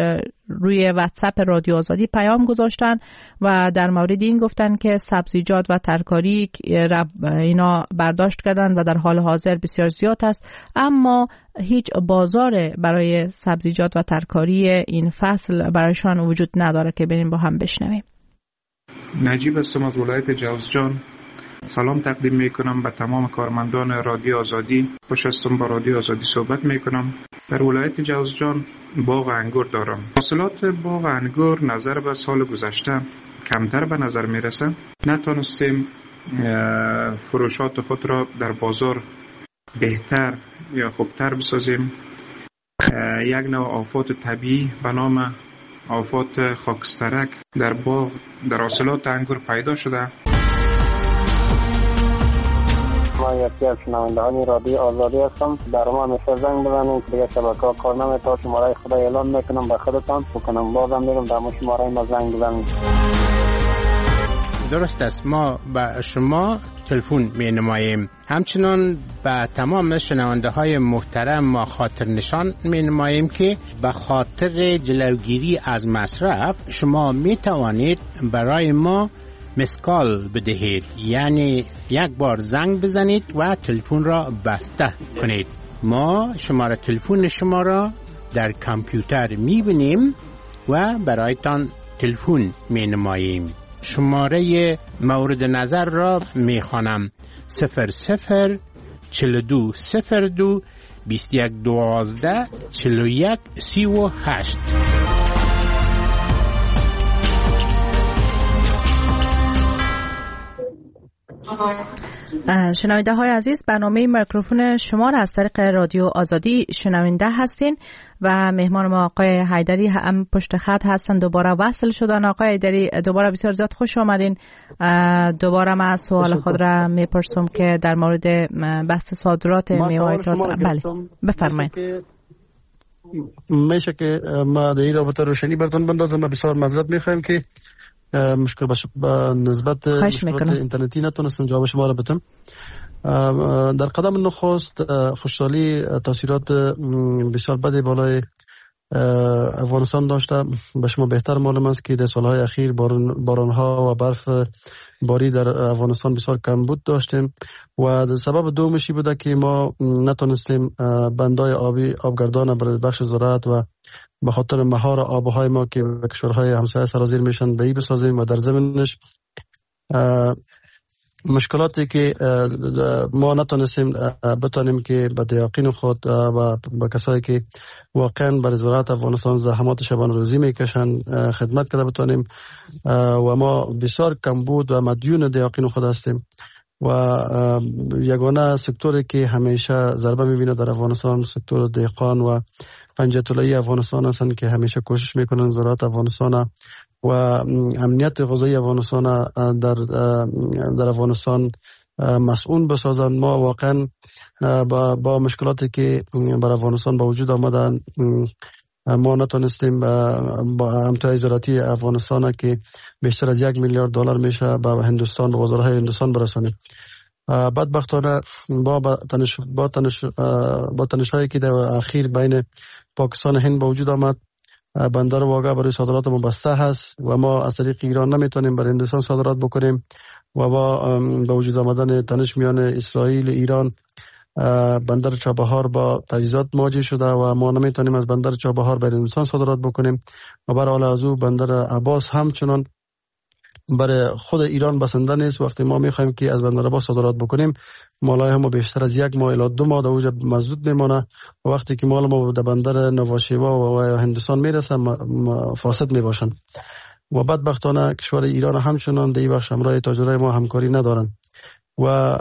Speaker 9: روی واتساپ رادیو آزادی پیام گذاشتن و در مورد این گفتن که سبزیجات و ترکاری اینا برداشت کردن و در حال حاضر بسیار زیاد است، اما هیچ بازار برای سبزیجات و ترکاری این فصل برایشان وجود نداره که بریم با هم بشنویم.
Speaker 14: نجیب هستم از ولایت جوزجان. سلام تقدیم میکنم به تمام کارمندان رادیو آزادی. خوش هستم با رادیو آزادی صحبت میکنم. در ولایت جوزجان باغ انگور دارم. حاصلات باغ انگور نظر به سال گذشته کمتر به نظر میرسه. نتونستیم فروشات خود را در بازار بهتر یا خوبتر بسازیم. یک نوع آفات طبیعی به نام آفات خاکسترک در باغ در حاصلات انگور پیدا شده.
Speaker 15: ما یکی از شنوندگان رادیو آزادی هستم. در ما همیشه زنگ بزنید، دیگه شبکه‌ها کار نمی‌کنه. شماره خدا اعلام میکنم به خودتان بکنم، بازم میگم در ما شماره ما زنگ بزنید.
Speaker 16: درست است، ما به شما تلفن می نماییم. همچنان به تمام شنونده های محترم ما خاطر نشان می نماییم که به خاطر جلوگیری از مصرف شما می توانید برای ما مسکال بدهید، یعنی یک بار زنگ بزنید و تلفن را بسته کنید. ما شماره تلفن شما را در کامپیوتر می بینیم و برایتان تلفن می نماییم. شماره مورد نظر را می خوانم: صفر صفر چل دو صفر دو بیست یک دوازده چل یک سی و هشت.
Speaker 9: شنونده های عزیز، برنامه میکروفون شما را از طریق رادیو آزادی شنونده هستین و مهمان ما آقای حیدری هم پشت خط هستن. دوباره وصل شدن. آقای حیدری دوباره بسیار زیاد خوش آمدین. دوباره من سوال خود را میپرسم که در مورد بحث صادرات میوه بله بفرمایید.
Speaker 13: میشه که ما در این رابطه روشنی براتون بندازم. ما بسیار معذرت میخوایم که مشکل باشه به نسبت مشکلات اینترنتی نتونستم جواب شما را بدم. در قدم نخست خوشحالی تاثیرات بسیار بدی بالای افغانستان داشته. به شما بهتر معلوم است که در سالهای اخیر باران بارانها و برف باری در افغانستان بسیار کم بود داشتیم و سبب دومشی بوده که ما نتونستیم بندای آبی آبگردان برای بخش زراعت و به خاطر مهار آبهای ما که به کشورهای همسایه سرازیر میشن به ای بسازیم و در ضمنش مشکلاتی که ما نتونستیم بتانیم که به دیاقین خود و به کسایی که واقعا برای زراعت افغانستان زحمات شبان روزی میکشن خدمت کرده بتانیم و ما بسیار کمبود و مدیون دیاقین خود هستیم و یگانه سکتوری که همیشه ضربه میبینه در افغانستان سکتور دهقان و پنجه طلایی افغانستان هستند که همیشه کوشش میکنن زراعت افغانستان و امنیت غذایی افغانستان در در افغانستان مسئول بسازند. ما واقعا با, با مشکلاتی که بر افغانستان با وجود آمدن ما نتونستیم با امتیاز زراعتی افغانستان که بیشتر از یک میلیارد دلار میشه با هندوستان به بازارهای هندوستان برسانیم. بدبختانه با تنش با تنش با تنش‌هایی که در اخیر بین پاکستان و هند با وجود آمد، بندر واقع برای صادرات ما بسته هست و ما از طریق ایران نمیتونیم برای هندوستان صادرات بکنیم و با با وجود آمدن تنش میان اسرائیل و ایران بندر چابهار با تجهیزات مواجه شده و ما نمیتونیم از بندر چابهار برای هندوستان صادرات بکنیم و برای حال از او بندر عباس همچنان برای خود ایران بسنده نیست. وقتی ما میخوایم که از بندر عباس صادرات بکنیم مالای ما بیشتر از یک ماه الی دو ماه در اوج مزدود میمونه و وقتی که مال ما در بندر نواشیوا و هندوستان میرسه فاسد میباشن و بدبختانه کشور ایران همچنان در این بخش همراه تاجرای ما همکاری ندارن و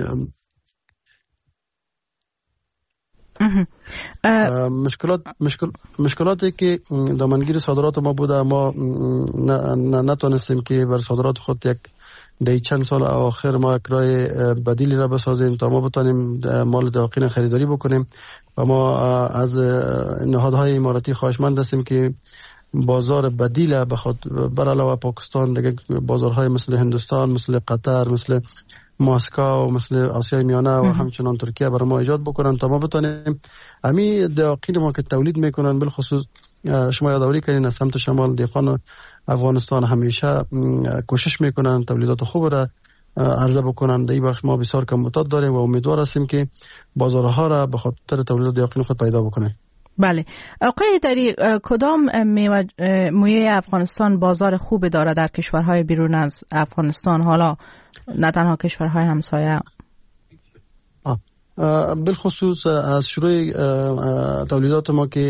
Speaker 13: مشکلات مشکل مشکلاتی که دامنگیر صادرات ما بوده ما نتونستیم که بر صادرات خود یک در چند سال آخر ما یک راه بدیلی را بسازیم تا ما بتانیم مال داخلی خریداری بکنیم و ما از نهادهای اماراتی خواهشمند هستیم که بازار بدیل بخواد بر علاوه پاکستان دیگه بازارهای مثل هندوستان، مثل قطر، مثل مسکو، مثل آسیای میانه و همچنان ترکیه برای ما ایجاد بکنن تا ما بتانیم امی داخلی ما که تولید میکنن بالخصوص شما یادآوری کردین از سمت شمال دیقان افغانستان همیشه کوشش میکنن تولیدات خوب را عرضه بکنن. در این بخش ما بسیار کمبودات داریم و امیدوار هستیم که بازارها را به خاطر تولیدات یقین خود پیدا بکنیم.
Speaker 9: بله آقای داری، کدام میوه افغانستان بازار خوب داره در کشورهای بیرون از افغانستان، حالا نه تنها کشورهای همسایه؟
Speaker 13: بالخصوص از شروع تولیدات ما که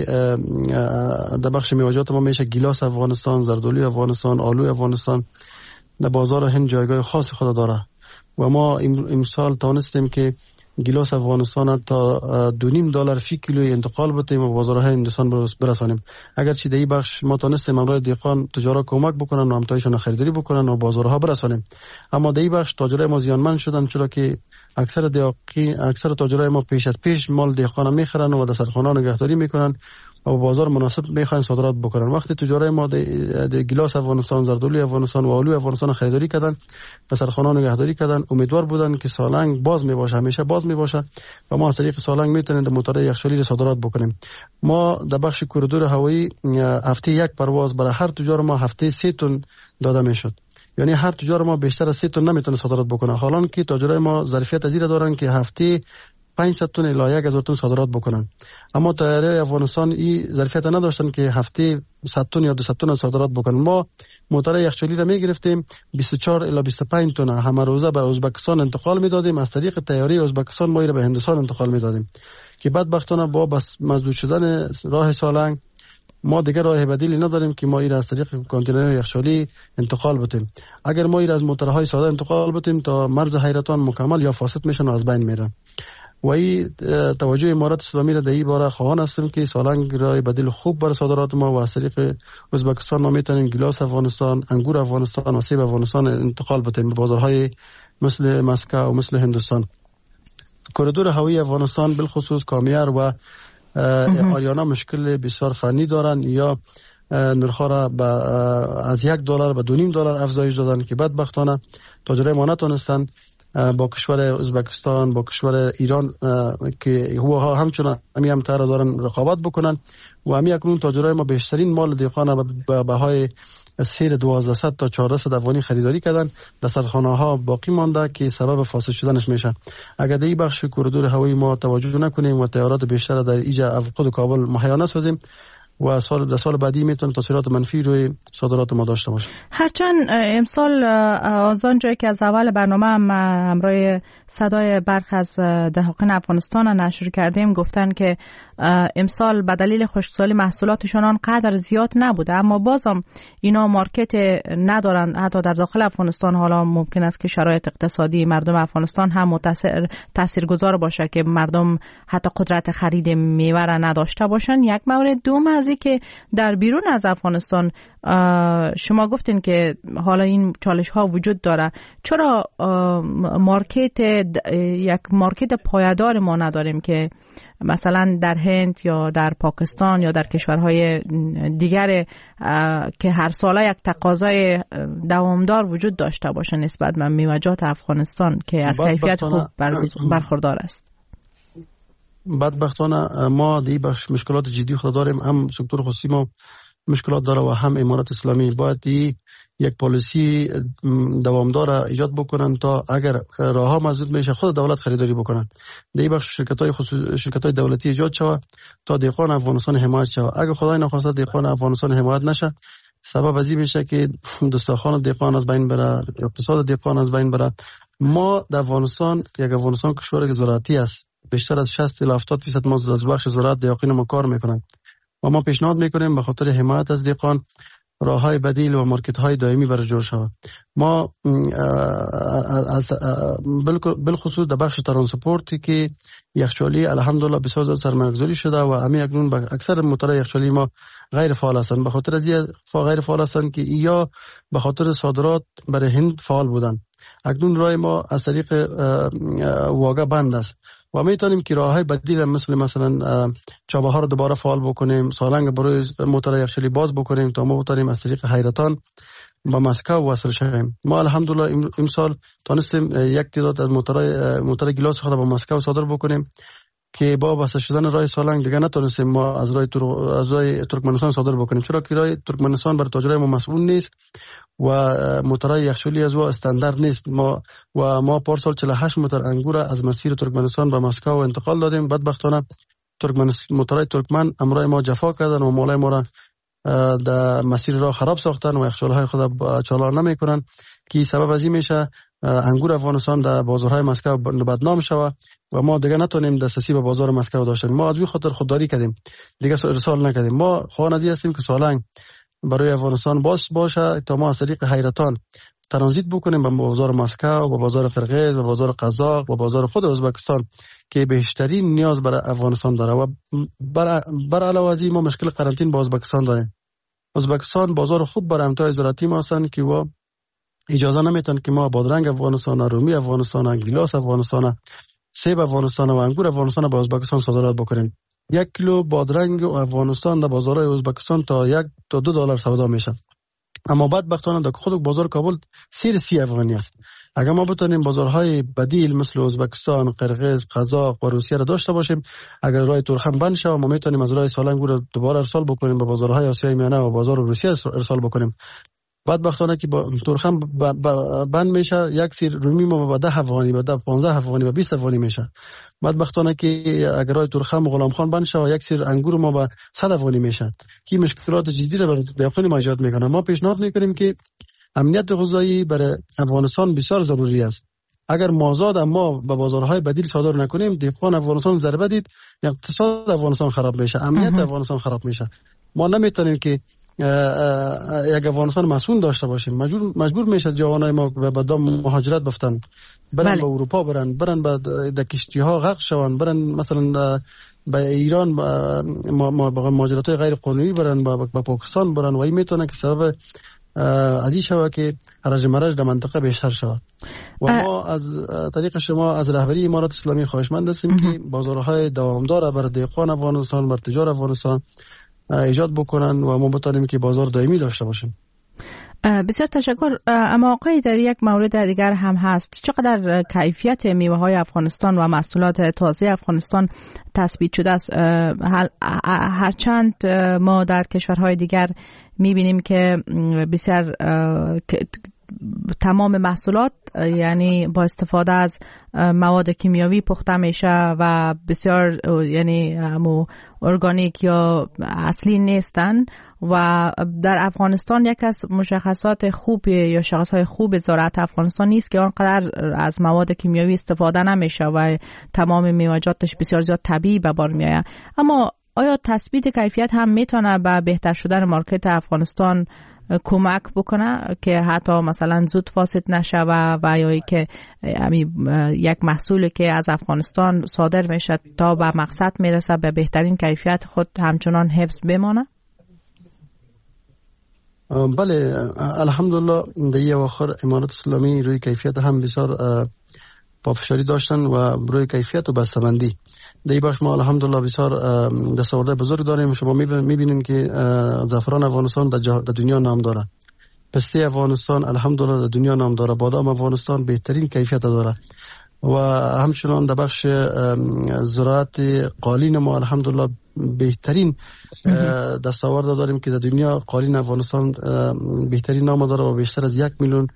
Speaker 13: در بخش میوه‌جات ما میشه گیلاس افغانستان، زردالو افغانستان، آلو افغانستان در بازار هند جایگاه خاص خود داره و ما امسال توانستیم که گیلاس افغانستان تا دو نیم دلار فی کیلو انتقال بتیم و بازارهای هندوستان برسانیم. اگرچه در این بخش ما توانستیم امروز دیقان تجارت کمک بکنن و همتایشان خریداری بکنن و بازارها برسانیم، اما در این بخش تاجرای ما زیانمند شدن، چرا که اکثر دیقی اکثر تاجرای ما پیش از پیش مال دیقان میخرن و در سرخانه نگهداری میکنن و بازار مناسب میخوان صادرات بکنن. وقتی تجارای ما د گیلاس افغانستان، زردالو افغانستان و آلو افغانستان خریداری کردن و سرخانه نگهداری کردن، امیدوار بودن که سالنگ باز میباشه، همیشه باز میباشه و ما از طریق سالنگ میتونیم در موتور یخچالی صادرات بکنیم. ما در بخش کوریدور هوایی هفته یک پرواز برای هر تجار ما هفته سه تن داده میشد، یعنی هر تجار ما بیشتر از سه تن نمیتونه صادرات بکنه، حالان که تاجرای ما ظرفیت از این دارن که هفته پانصد تن الی یک هزار تن صادرات بکنن، اما طیاره افغانستان این ظرفیت نداشتن که هفته صد تن یا دویست تن صادرات بکنن. ما موتور یخچالی را میگرفتیم بیست و چهار الی بیست و پنج تن همه روزه به ازبکستان انتقال میدادیم، از طریق طیاره ازبکستان ما را به هندوستان انتقال میدادیم که بدبختانه با بس مسدود شدن راه سالنگ ما دیگر راه بدیلی نداریم که ما این از طریق کانتینر یخچالی انتقال بدیم. اگر ما این از موتورهای ساده انتقال بدیم تا مرز حیرتان مکمل یا فاسد میشن و از بین میرن و این توجه امارات اسلامی را در این باره خواهان هستیم که سالنگ راه بدیل خوب برای صادرات ما و از طریق ازبکستان ما میتونیم گیلاس افغانستان، انگور افغانستان و سیب افغانستان انتقال بدیم به بازارهای مثل مسکو و مثل هندوستان. کوریدور هوایی افغانستان بالخصوص کامیار و آریانا مشکل بسیار فنی دارن، یا نرخ‌ها را از یک دلار به دو نیم دلار افزایش دادن که بدبختانه تاجرای ما نتونستن با کشور ازبکستان، با کشور ایران که هو همچنان همی هم تر دارن رقابت بکنن و همی اکنون تاجرای ما بیشترین مال دیقان به بهای سیر دوازده تا چهارصد افغانی خریداری کردن، در سرخانه ها باقی مانده که سبب فاسد شدنش میشه. اگر در این بخش کوریدور هوایی ما توجه نکنیم و تیارات بیشتر در اینجا خود کابل مهیا نسازیم و سال در سال بعدی میتونه تاثیرات منفی روی صادرات ما داشته باشه.
Speaker 9: هرچند امسال از آن جایی که از اول برنامه هم همراه صدای برخ از دهقان افغانستان نشر کردیم گفتن که امسال به دلیل خشکسالی محصولاتشان آنقدر زیاد نبوده، اما بازم اینا مارکت ندارن حتی در داخل افغانستان. حالا ممکن است که شرایط اقتصادی مردم افغانستان هم متاثر تاثیرگذار باشه که مردم حتی قدرت خرید میوه را نداشته باشن. یک مورد. دوم از که در بیرون از افغانستان شما گفتین که حالا این چالش ها وجود داره، چرا مارکت یک مارکت پایدار ما نداریم که مثلا در هند یا در پاکستان یا در کشورهای دیگر که هر ساله یک تقاضای دوامدار وجود داشته باشه نسبت به میوه‌جات افغانستان که از کیفیت خوب برخوردار است؟
Speaker 13: بدبختانه ما دی بخش مشکلات جدی خود داریم، هم سکتور خصوصی ما مشکلات داره و هم امارات اسلامی. باید دی یک پالیسی دوامدار ایجاد بکنن تا اگر راه ها مسدود میشه خود دولت خریداری بکنن. دی بخش شرکت های خصوصی شرکت های دولتی ایجاد شود تا دیقان افغانستان حمایت شود. اگر خدای نخواسته دیقان افغانستان حمایت نشه سبب ازی میشه که دسترخوان دیقان از بین بره، اقتصاد دیقان از بین بره. ما در افغانستان یک افغانستان کشور زراعتی است، بیشتر از شصت الی هفتاد درصد ما از بخش زراعت دیقان ما کار میکنن و ما پیشنهاد میکنیم به خاطر حمایت از دیقان راههای بدیل و مارکت های دائمی برای جور شود. ما بالخصوص در بخش ترانسپورتی که یخچالی الحمدلله بسیار زیاد سرمایه‌گذاری شده و همین اکنون اکثر موتورهای یخچالی ما غیر فعال هستند. به خاطر از این غیر فعال هستند که یا به خاطر صادرات برای هند فعال بودند. اکنون راه ما از طریق واگه بند است و میتونیم که راههای بدیل مثل مثلا چابهار رو دوباره فعال بکنیم، سالنگ برای موتور یخچالی باز بکنیم تا ما بتونیم از طریق حیرتان با مسکو وصل شویم. ما الحمدلله امسال تونستیم یک تعداد از موتورهای موتور گیلاس خود با مسکو صادر بکنیم که با بسته شدن راه سالنگ دیگه نتونستیم ما از راه از راه ترکمنستان صادر بکنیم، چرا که راه ترکمنستان بر تاجرای ما مسئول نیست و موترهای یخچالی از او استاندارد نیست. ما و ما پارسال چهل و هشت موتر انگور از مسیر ترکمنستان به مسکو انتقال دادیم. بدبختانه ترکمنستان موترهای ترکمن امرای ما جفا کردن و مالای ما را در مسیر راه خراب ساختن و یخچالهای خود چالان نمیکنن که سبب از این میشه انگور افغانستان در بازارهای مسکو بدنام شوه و ما دیگه نتونیم دسترسی به بازار مسکو داشته. ما از این خاطر خودداری کردیم، دیگه ارسال نکردیم. ما خوانندی هستیم که سالنگ برای افغانستان باز باشه تا ما از طریق حیرتان ترانزیت بکنیم به بازار مسکو، به بازار قرقیز، به بازار قزاق، به بازار خود ازبکستان که بیشترین نیاز برای افغانستان داره. و بر, بر علاوه از این ما مشکل قرنطین با ازبکستان داریم. ازبکستان بازار خوب برای امتیاز زراعتی ما هستند که و اجازه نمیتن که ما بادرنگ افغانستان، رومی افغانستان، گیلاس افغانستان، سیب افغانستان و انگور افغانستان به ازبکستان صادرات بکنیم. یک کیلو بادرنگ افغانستان در بازارهای ازبکستان تا یک تا دو دلار سودا میشه. اما بدبختانه در خود بازار کابل سیر سی افغانی است. اگر ما بتونیم بازارهای بدیل مثل ازبکستان، قرقیز، قزاق و روسیه را داشته باشیم، اگر راه ترخم بند شه ما میتونیم از راه سالنگ رو دوباره ارسال بکنیم به بازارهای آسیای میانه و بازار روسیه ارسال بکنیم. بدبختانه که با ترخم بند میشه، یک سیر رومی ما به ده افغانی، به ده پانزده افغانی، به بیست افغانی میشه. بدبختانه که اگر راه ترخم غلام خان بند شه یک سیر انگور ما به صد افغانی میشه که مشکلات جدی را برای داخل ما ایجاد میکنه. ما پیشنهاد میکنیم که امنیت غذایی برای افغانستان بسیار ضروری است. اگر مازاد ما به بازارهای بدیل صادر نکنیم، دهقان افغانستان ضربه دید، اقتصاد افغانستان خراب میشه، امنیت افغانستان خراب میشه. ما نمیتونیم که یک افغانستان مسئول داشته باشیم. مجبور مجبور میشه جوانای ما به دام مهاجرت بفتن، برن بله. به اروپا برن، برن به در کشتی ها غرق شون، برن مثلا به ایران ما ما مهاجرت های غیر قانونی برن، به پاکستان برن و این میتونه که سبب از این شوه که هرج مرج در منطقه بیشتر شود. و ما از طریق شما از رهبری امارات اسلامی خواهشمند هستیم که بازارهای دوامدار بر دهقان افغانستان، بر تجار افغانستان ایجاد بکنن و ما بتونیم که بازار دائمی داشته باشیم.
Speaker 9: بسیار تشکر. اما آقای در یک مورد دیگر هم هست، چقدر کیفیت میوه های افغانستان و محصولات تازه افغانستان تثبیت شده است؟ هرچند ما در کشورهای دیگر میبینیم که بسیار تمام محصولات یعنی با استفاده از مواد کیمیاوی پخته میشه و بسیار یعنی همو ارگانیک یا اصلی نیستن و در افغانستان یک از مشخصات خوب یا شاخصهای خوب زراعت افغانستان نیست که آنقدر از مواد کیمیاوی استفاده نمیشه و تمام میوه‌جاتش بسیار زیاد طبیعی به بار میآید. اما آیا تثبیت کیفیت هم میتونه به بهتر شدن مارکت افغانستان کمک بکنه که حتی مثلا زود فاسد نشه و و یا که یک محصولی که از افغانستان صادر میشه تا به مقصد میرسه به بهترین کیفیت خود همچنان حفظ بمانه؟
Speaker 13: بله الحمدلله در یه اواخر امارات اسلامی روی کیفیت هم بسیار پافشاری داشتن و روی کیفیت و بسته‌بندی در بخش ما الحمدلله بسیار دستاوردهای بزرگ داریم. شما میبینین که زعفران افغانستان در دنیا نام داره، پسته افغانستان الحمدلله در دنیا نام داره، بادام افغانستان بهترین کیفیت داره و همچنان در بخش زراعت قالین ما الحمدلله بهترین دستاورد داریم که در دنیا قالین افغانستان بهترین نام داره و بیشتر از یک میلیون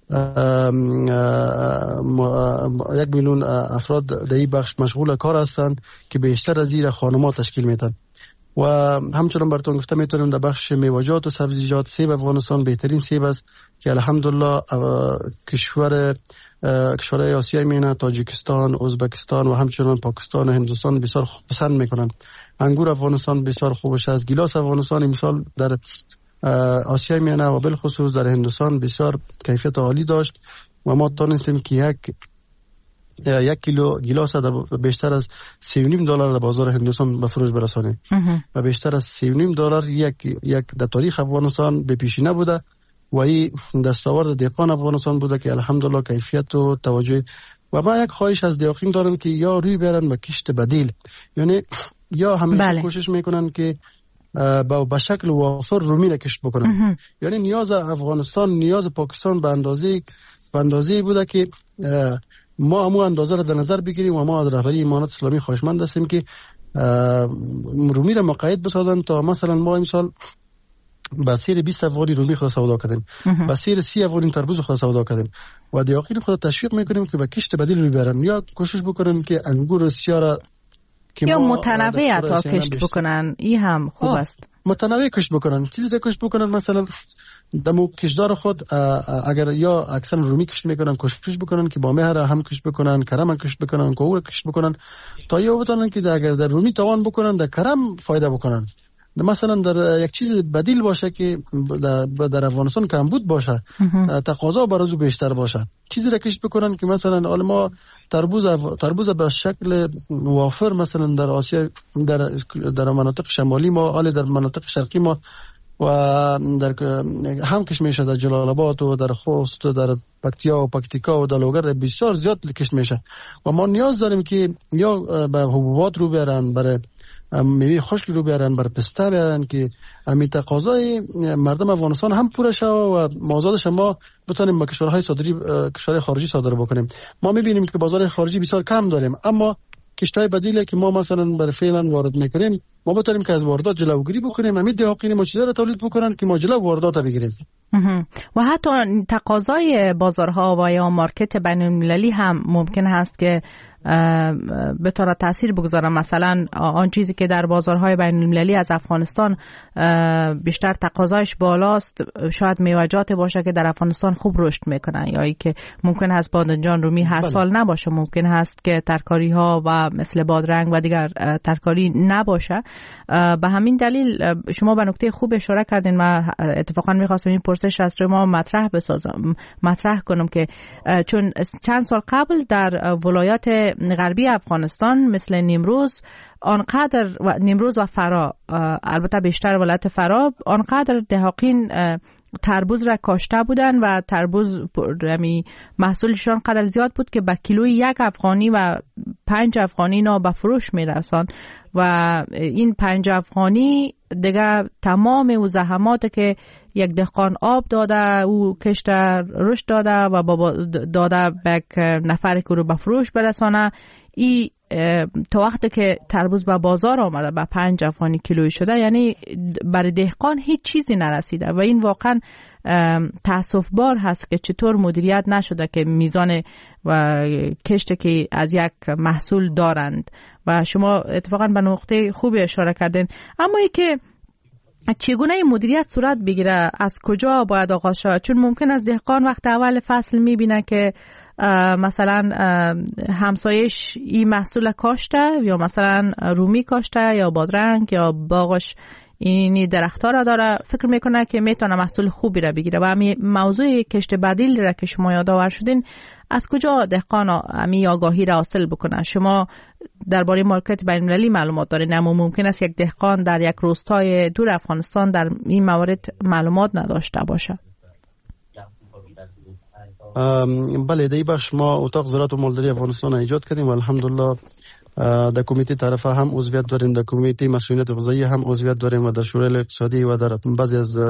Speaker 13: یک میلیون افراد در این بخش مشغول کار هستند که بیشتر از این خانم‌ها تشکیل میدن. و همچنان براتون گفته میتونم در بخش میوه‌جات و سبزیجات سیب افغانستان بهترین سیب است که الحمدلله کشور کشورهای آسیای میانه، تاجیکستان، ازبکستان و همچنان پاکستان و هندوستان بسیار پسند میکنن. انگور افغانستان بسیار خوبش است. گیلاس افغانستان مثال در آسیای میانه و بالخصوص در هندوستان بسیار کیفیت عالی داشت و ما تونستیم که یک یک کیلو گیلاس در بیشتر از سی و نیم دلار در بازار هندوستان به فروش برسانیم و بیشتر از سی و نیم دلار یک یک در تاریخ افغانستان به پیشی نبوده و این دستاورد دهقان افغانستان بوده که الحمدلله کیفیت و توجه. و ما یک خواهش از دهقان دارم که یا روی برن به کشت بدیل، یعنی یا همیشه بله. کوشش میکنن که با به شکل وافر رومی را کشت بکنن. یعنی نیاز افغانستان نیاز پاکستان به اندازه به اندازه بوده که ما همون اندازه را در نظر بگیریم و ما از رهبری امارات اسلامی خواهشمند هستیم که رومی را مقاید بسازن تا مثلا ما امسال بسیر بیست افغانی رومی خود سودا کردیم، بسیر سی افغانی تربوز خود سودا کردیم و دیاقین خود تشویق میکنیم که به کشت بدیل روی برن یا کوشش بکنن که انگور سیاه را
Speaker 9: یا متنوع عطا کشت بکنن. این هم خوب است،
Speaker 13: متنوع کشت بکنن، چیزی را کشت بکنن. مثلا دمو کشدار خود اگر یا اکثر رومی کشت میکنن کوشش بکنن که با مهر هم کشت بکنن، کرم هم کشت بکنن، کوور کشت بکنن تا یا بتونن که اگر در رومی توان بکنن در کرم فایده بکنن. مثلا در یک چیز بدیل باشه که در, در افغانستان کمبود باشه، تقاضا برای بیشتر باشه، چیزی را کشت بکنن که مثلا حالا ما تربوز تربوز به شکل وافر مثلا در آسیا در در مناطق شمالی ما، حالا در مناطق شرقی ما و در هم کش میشه، در جلال آباد و در خوست و در پکتیا و پکتیکا و در لوگر بسیار زیاد کش میشه و ما نیاز داریم که یا به حبوبات رو بیارن، برای میوه خشک رو بیارن، برای پسته بیارن که همین تقاضای مردم افغانستان هم پوره شه و مازادش ما بتونیم با کشورهای صادری کشورهای خارجی صادر بکنیم. ما میبینیم که بازار خارجی بسیار کم داریم، اما کشتای بدیله که ما مثلا برای فعلا وارد میکنیم ما بتونیم که از واردات جلوگیری بکنیم، همین دیاقین ما چیزا رو تولید بکنن که ما جلو واردات بگیریم.
Speaker 9: و حتی تقاضای بازارها و یا مارکت بین المللی هم ممکن هست که به طور تاثیر بگذاره. مثلا آن چیزی که در بازارهای بین المللی از افغانستان بیشتر تقاضایش بالاست شاید میوه‌جات باشه که در افغانستان خوب رشد میکنن، یا ای که ممکن هست بادنجان رومی هر سال نباشه، ممکن هست که ترکاری ها و مثل بادرنگ و دیگر ترکاری نباشه. به همین دلیل شما به نکته خوب اشاره کردین. من اتفاقا میخواستم این پرسش از ما مطرح بسازم مطرح کنم که چون چند سال قبل در ولایات غربی افغانستان مثل نیمروز آنقدر و نیمروز و فرا، البته بیشتر ولایت فرا، آنقدر دهاقین تربوز را کاشته بودن و تربوز یعنی محصولشان قدر زیاد بود که به کیلوی یک افغانی و پنج افغانی اینا به فروش میرسان و این پنج افغانی دیگه تمام او زحمات که یک دهقان آب داده او کشت رشد داده و بابا داده به یک نفر که رو به فروش برسانه، ای تا وقتی که تربوز به بازار آمده به پنج افغانی کیلویی شده، یعنی برای دهقان هیچ چیزی نرسیده و این واقعا تأسف بار هست که چطور مدیریت نشده که میزان و کشت که از یک محصول دارند. و شما اتفاقا به نقطه خوبی اشاره کردین. اما ای که چگونه مدیریت صورت بگیره، از کجا باید آغاز شود؟ چون ممکن است دهقان وقت اول فصل میبینه که مثلا همسایش این محصول کاشته یا مثلا رومی کاشته یا بادرنگ یا باغش اینی درخت‌ها را داره، فکر میکنه که میتونه محصول خوبی را بگیره. و همین موضوع کشت بدیل را که شما یادآور شدین، از کجا دهقان همین آگاهی را حاصل بکنه؟ شما درباره مارکت بین المللی معلومات دارین، اما ممکن است یک دهقان در یک روستای دور افغانستان در این موارد معلومات نداشته باشه.
Speaker 13: بله، در بخش ما اتاق زراعت و مالداری افغانستان ایجاد کردیم و الحمدلله در کمیته طرفه هم عضویت داریم، در کمیته مسئولیت غذایی هم عضویت داریم و در شورای اقتصادی و در بعضی از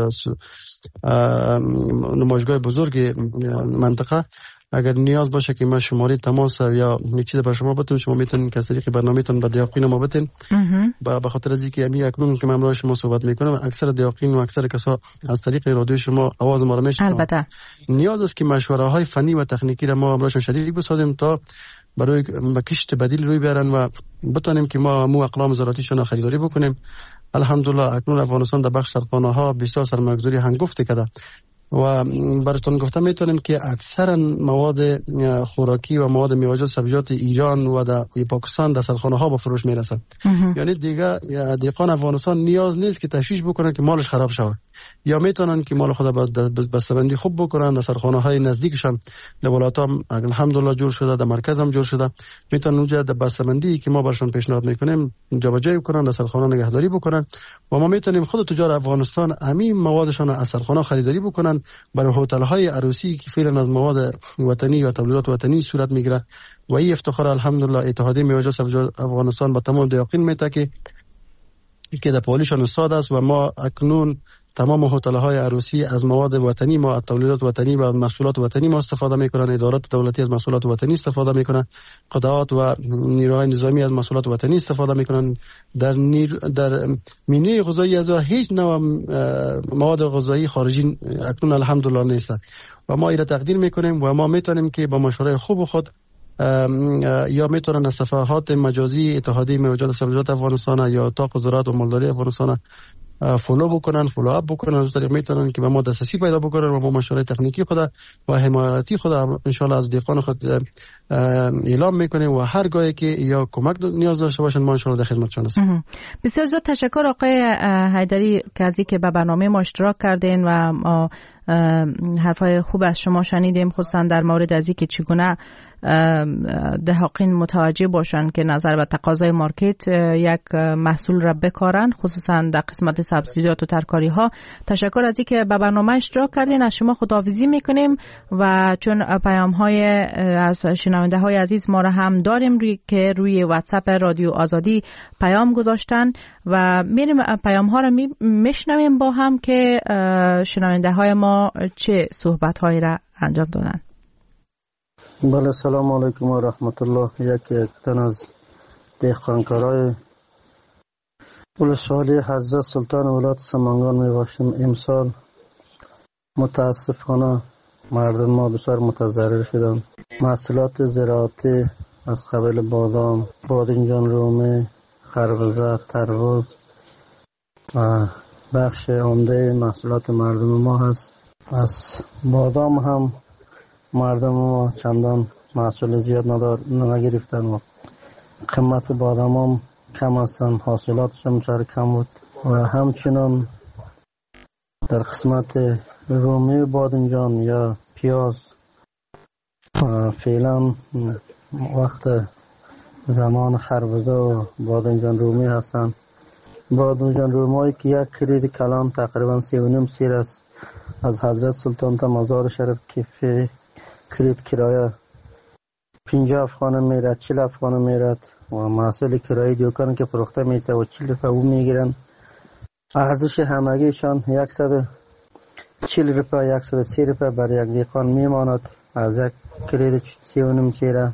Speaker 13: نمایشگاه بزرگ منطقه. اگر نیاز باشه که ما شماره تماس یا یک چیز برای شما بتونم، شما میتونید که از طریق برنامه‌تون به دیاقین ما بتین. به خاطر از اینکه همین اکنون که من شما صحبت میکنم اکثر دیاقین و اکثر کسا از طریق رادیو شما آواز ما را میشنوند.
Speaker 9: البته
Speaker 13: نیاز است که مشوره های فنی و تکنیکی را ما امراشون شریک بسازیم تا برای کشت بدیل روی بیارن و بتونیم که ما مو اقلام زراعتیشون خریداری بکنیم. الحمدلله اکنون افغانستان در بخش سرخانه ها بسیار سرمایه‌گذاری هنگفتی کرده و براتون گفتم میتونیم که اکثرا مواد خوراکی و مواد میوه‌جات سبزیجات ایران و در پاکستان در سرخانه ها به فروش میرسه. یعنی دیگه دهقان افغانستان نیاز نیست که تشویش بکنن که مالش خراب شود، یا میتونن که مال خود بسته‌بندی خوب بکنن. در سرخانه های نزدیکشان در ولایت هم الحمدلله جور شده، در مرکز هم جور شده، میتونن اونجا در بسته‌بندی که ما برشون پیشنهاد میکنیم جابجایی بکنن، در سرخانه نگهداری بکنن و ما میتونیم خود تجار افغانستان همین موادشون از سرخانه خریداری بکنن برای هتل های عروسی که فعلا از مواد وطنی و تولیدات وطنی صورت میگیره. و این افتخار الحمدلله اتحادیه میوه‌جات سبزیجات افغانستان با تمام دیاقین میته که که در پالیشان استاد است و ما اکنون تمام هتل‌های عروسی از مواد وطنی ما، از تولیدات وطنی و محصولات وطنی ما استفاده میکنن. ادارات دولتی از محصولات وطنی استفاده میکنن. قطعات و نیروهای نظامی از محصولات وطنی استفاده میکنن. در نیر... در منوی غذایی از هیچ نوع مواد غذایی خارجی اکنون الحمدلله نیست و ما ایره تقدیر میکنیم و ما میتونیم که با مشوره خوب خود یا میتونن از صفحات مجازی اتحادیه موجود سبزیجات افغانستان یا اتاق زراعت و مالداری افغانستان فولو بکنن، فولو اپ بکنن، از طریق میتونن که به ما دسترسی پیدا بکنن و ما مشورت تکنیکی خود و حمایتی خود ان شاء الله از دیقان خود اعلام میکنیم و هر گاهی که یا کمک نیاز داشته باشن ما ان شاء الله در خدمتشون هستیم.
Speaker 9: بسیار زیاد تشکر آقای حیدری که از اینکه به برنامه ما اشتراک کردین و ما حرفای خوب از شما شنیدیم، خصوصا در مورد از اینکه چگونه دهاقین متوجه باشن که نظر به تقاضای مارکت یک محصول را بکارن، خصوصا در قسمت سبزیجات و ترکاری ها. تشکر از اینکه به برنامه اشتراک کردین. از شما خداحافظی میکنیم و چون پیام های از شنونده های عزیز ما را هم داریم روی که روی واتساپ رادیو آزادی پیام گذاشتن و میریم پیام ها را میشنویم با هم که شنونده های ما چه صحبت هایی را انجام دادن.
Speaker 17: بله، سلام علیکم و رحمت الله. یک تن از دهقانکارای ولسوالی حضرت سلطان ولایت سمنگان میباشیم. امسال متاسفانه مردم ما بسیار متضرر شدند. محصولات زراعتی از قبیل بادام، بادنجان رومی، خربزه، تربوز و بخش عمده محصولات مردم ما هست. از بادام هم مردم ما چندان محصول زیاد ندار نگرفتن و قیمت بادام هم کم هستن، حاصلاتش هم بسیار کم بود و همچنان در قسمت رومی بادنجان یا پیاز فعلا وقت زمان خربزه و بادنجان رومی هستن. بادنجان رومی که یک کرید کلان تقریبا سی و نیم سیر است از حضرت سلطان تا مزار شریف که کرید کرایه پنجاه افغان میرد، چهل افغان میرد و محصول کرایه دوکان که فروخته میته و چهل روپیه او میگیرن. ارزش همگیشان صد و چهل روپیه، صد و سی روپیه بر یک دیقان میماند. از یک کرید سی و نیم چیره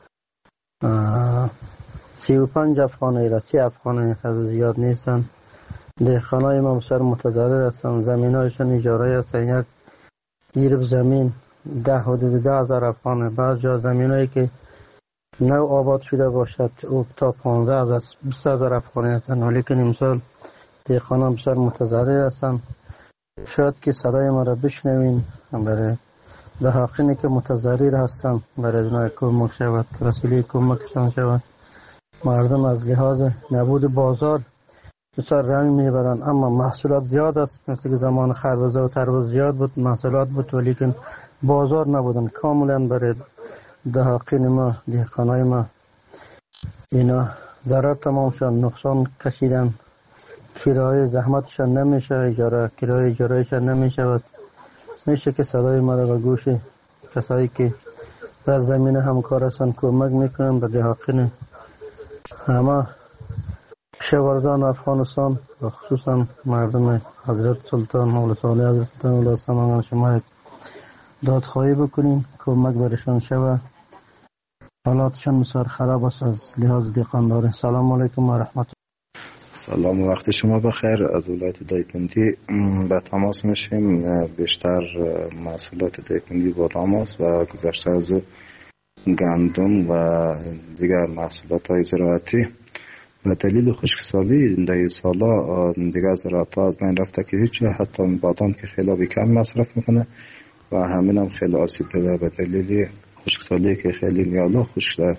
Speaker 17: سی و پنج افغان ایره، سی افغان ایره زیاد نیستن. دیقانای ما بسیار متضرر هستن. زمین هایشان اجاره هستن. یک گیرب زمین ده حدود ده هزار افغانه. بعض جا زمین هایی که نو آباد شده باشد او تا پانزده هزار بیست هزار افغانه هستن. ولیکن امسال دیقانان بسیار متضرر هستن. شاید که صدای ما را بشنوین برای دهاقینی که متضرر هستن، برای اونها کمک شود، رسولی کمکشان شود. مردم از لحاظ نبود بازار بسیار رنج میبرن، اما محصولات زیاد است. مثل که زمان خربزه و تربوز زیاد بود، محصولات بود ولیکن بازار نبودن. کاملا برای دهاقین ما، دهقانای ما اینا ضرر تمام شد، نقصان کشیدن. کرایه زحمتشان نمیشه، اجاره کرایه اجارهشان نمیشود. میشه که صدای ما را به گوش کسایی که در زمینه همکار هستن کمک میکنن به دهاقین همه کشاورزان افغانستان و خصوصا مردم حضرت سلطان ولسوالی حضرت سلطان ولایت سمنگان. شما دادخواهی بکنین کمک برشان شود. حالاتشان بسیار خراب است از لحاظ دیقانداری. سلام علیکم و رحمت الله.
Speaker 18: سلام و وقت شما بخیر. از ولایت دایکنډي به تماس میشیم. بیشتر محصولات دایکنډي بادام است و گذشته از او گندم و دیگر محصولات های زراعتی به دلیل خشکسالی این ده سالا دیگر زراعت ها از بین رفته که هیچ، حتی بادام که خیلی کم مصرف میکنه و همین هم خیلی آسیب دیده به دلیل خشکسالی که خیلی نیالا خشک شده.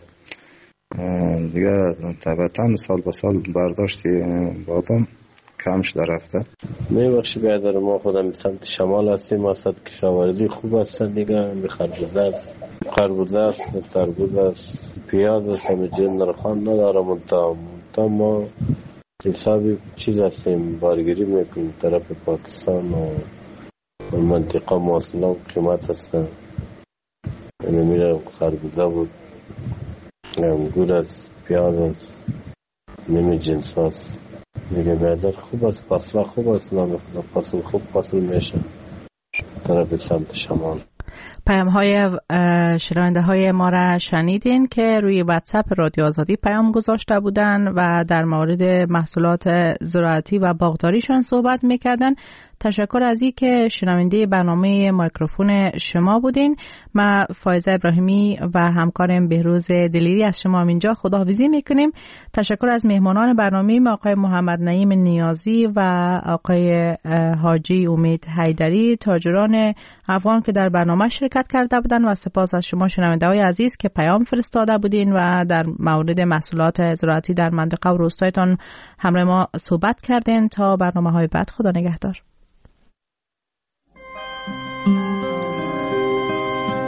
Speaker 18: دیگه طبعا سال به سال برداشت بادام کم شده رفته.
Speaker 19: میبخشی بیادر ما خودم سمت شمال هستیم. ما صد کشاورزی خوب هستن دیگه. می خربزه است، خربزه است، تربوز است، پیاز است. همه جن نرخان نداره. منطقه منطقه ما حسابی چیز هستیم بارگیری میکنیم طرف پاکستان و منطقه مواصله قیمت هستن. یعنی میره خربزه بود، انگور است، پیاز است، نمی جنس هست. میگه برادر خوب است، فصل خوب است، نام خدا فصل خوب فصل میشه طرف سمت شمال.
Speaker 9: پیام های شنونده های ما را شنیدین که روی واتساپ رادیو آزادی پیام گذاشته بودن و در مورد محصولات زراعتی و باغداریشان صحبت میکردن. تشکر از این که شنونده برنامه میکروفون شما بودین. ما فایزه ابراهیمی و همکارم بهروز دلیری از شما اینجا خداحافظی میکنیم. تشکر از مهمانان برنامه ما آقای محمد نعیم نیازی و آقای حاجی امید حیدری، تاجران افغان که در برنامه شرکت کرده بودن، و سپاس از شما شنونده های عزیز که پیام فرستاده بودین و در مورد محصولات زراعتی در منطقه و روستایتان همراه ما صحبت کردین. تا برنامه های بعد، خدا نگهدار.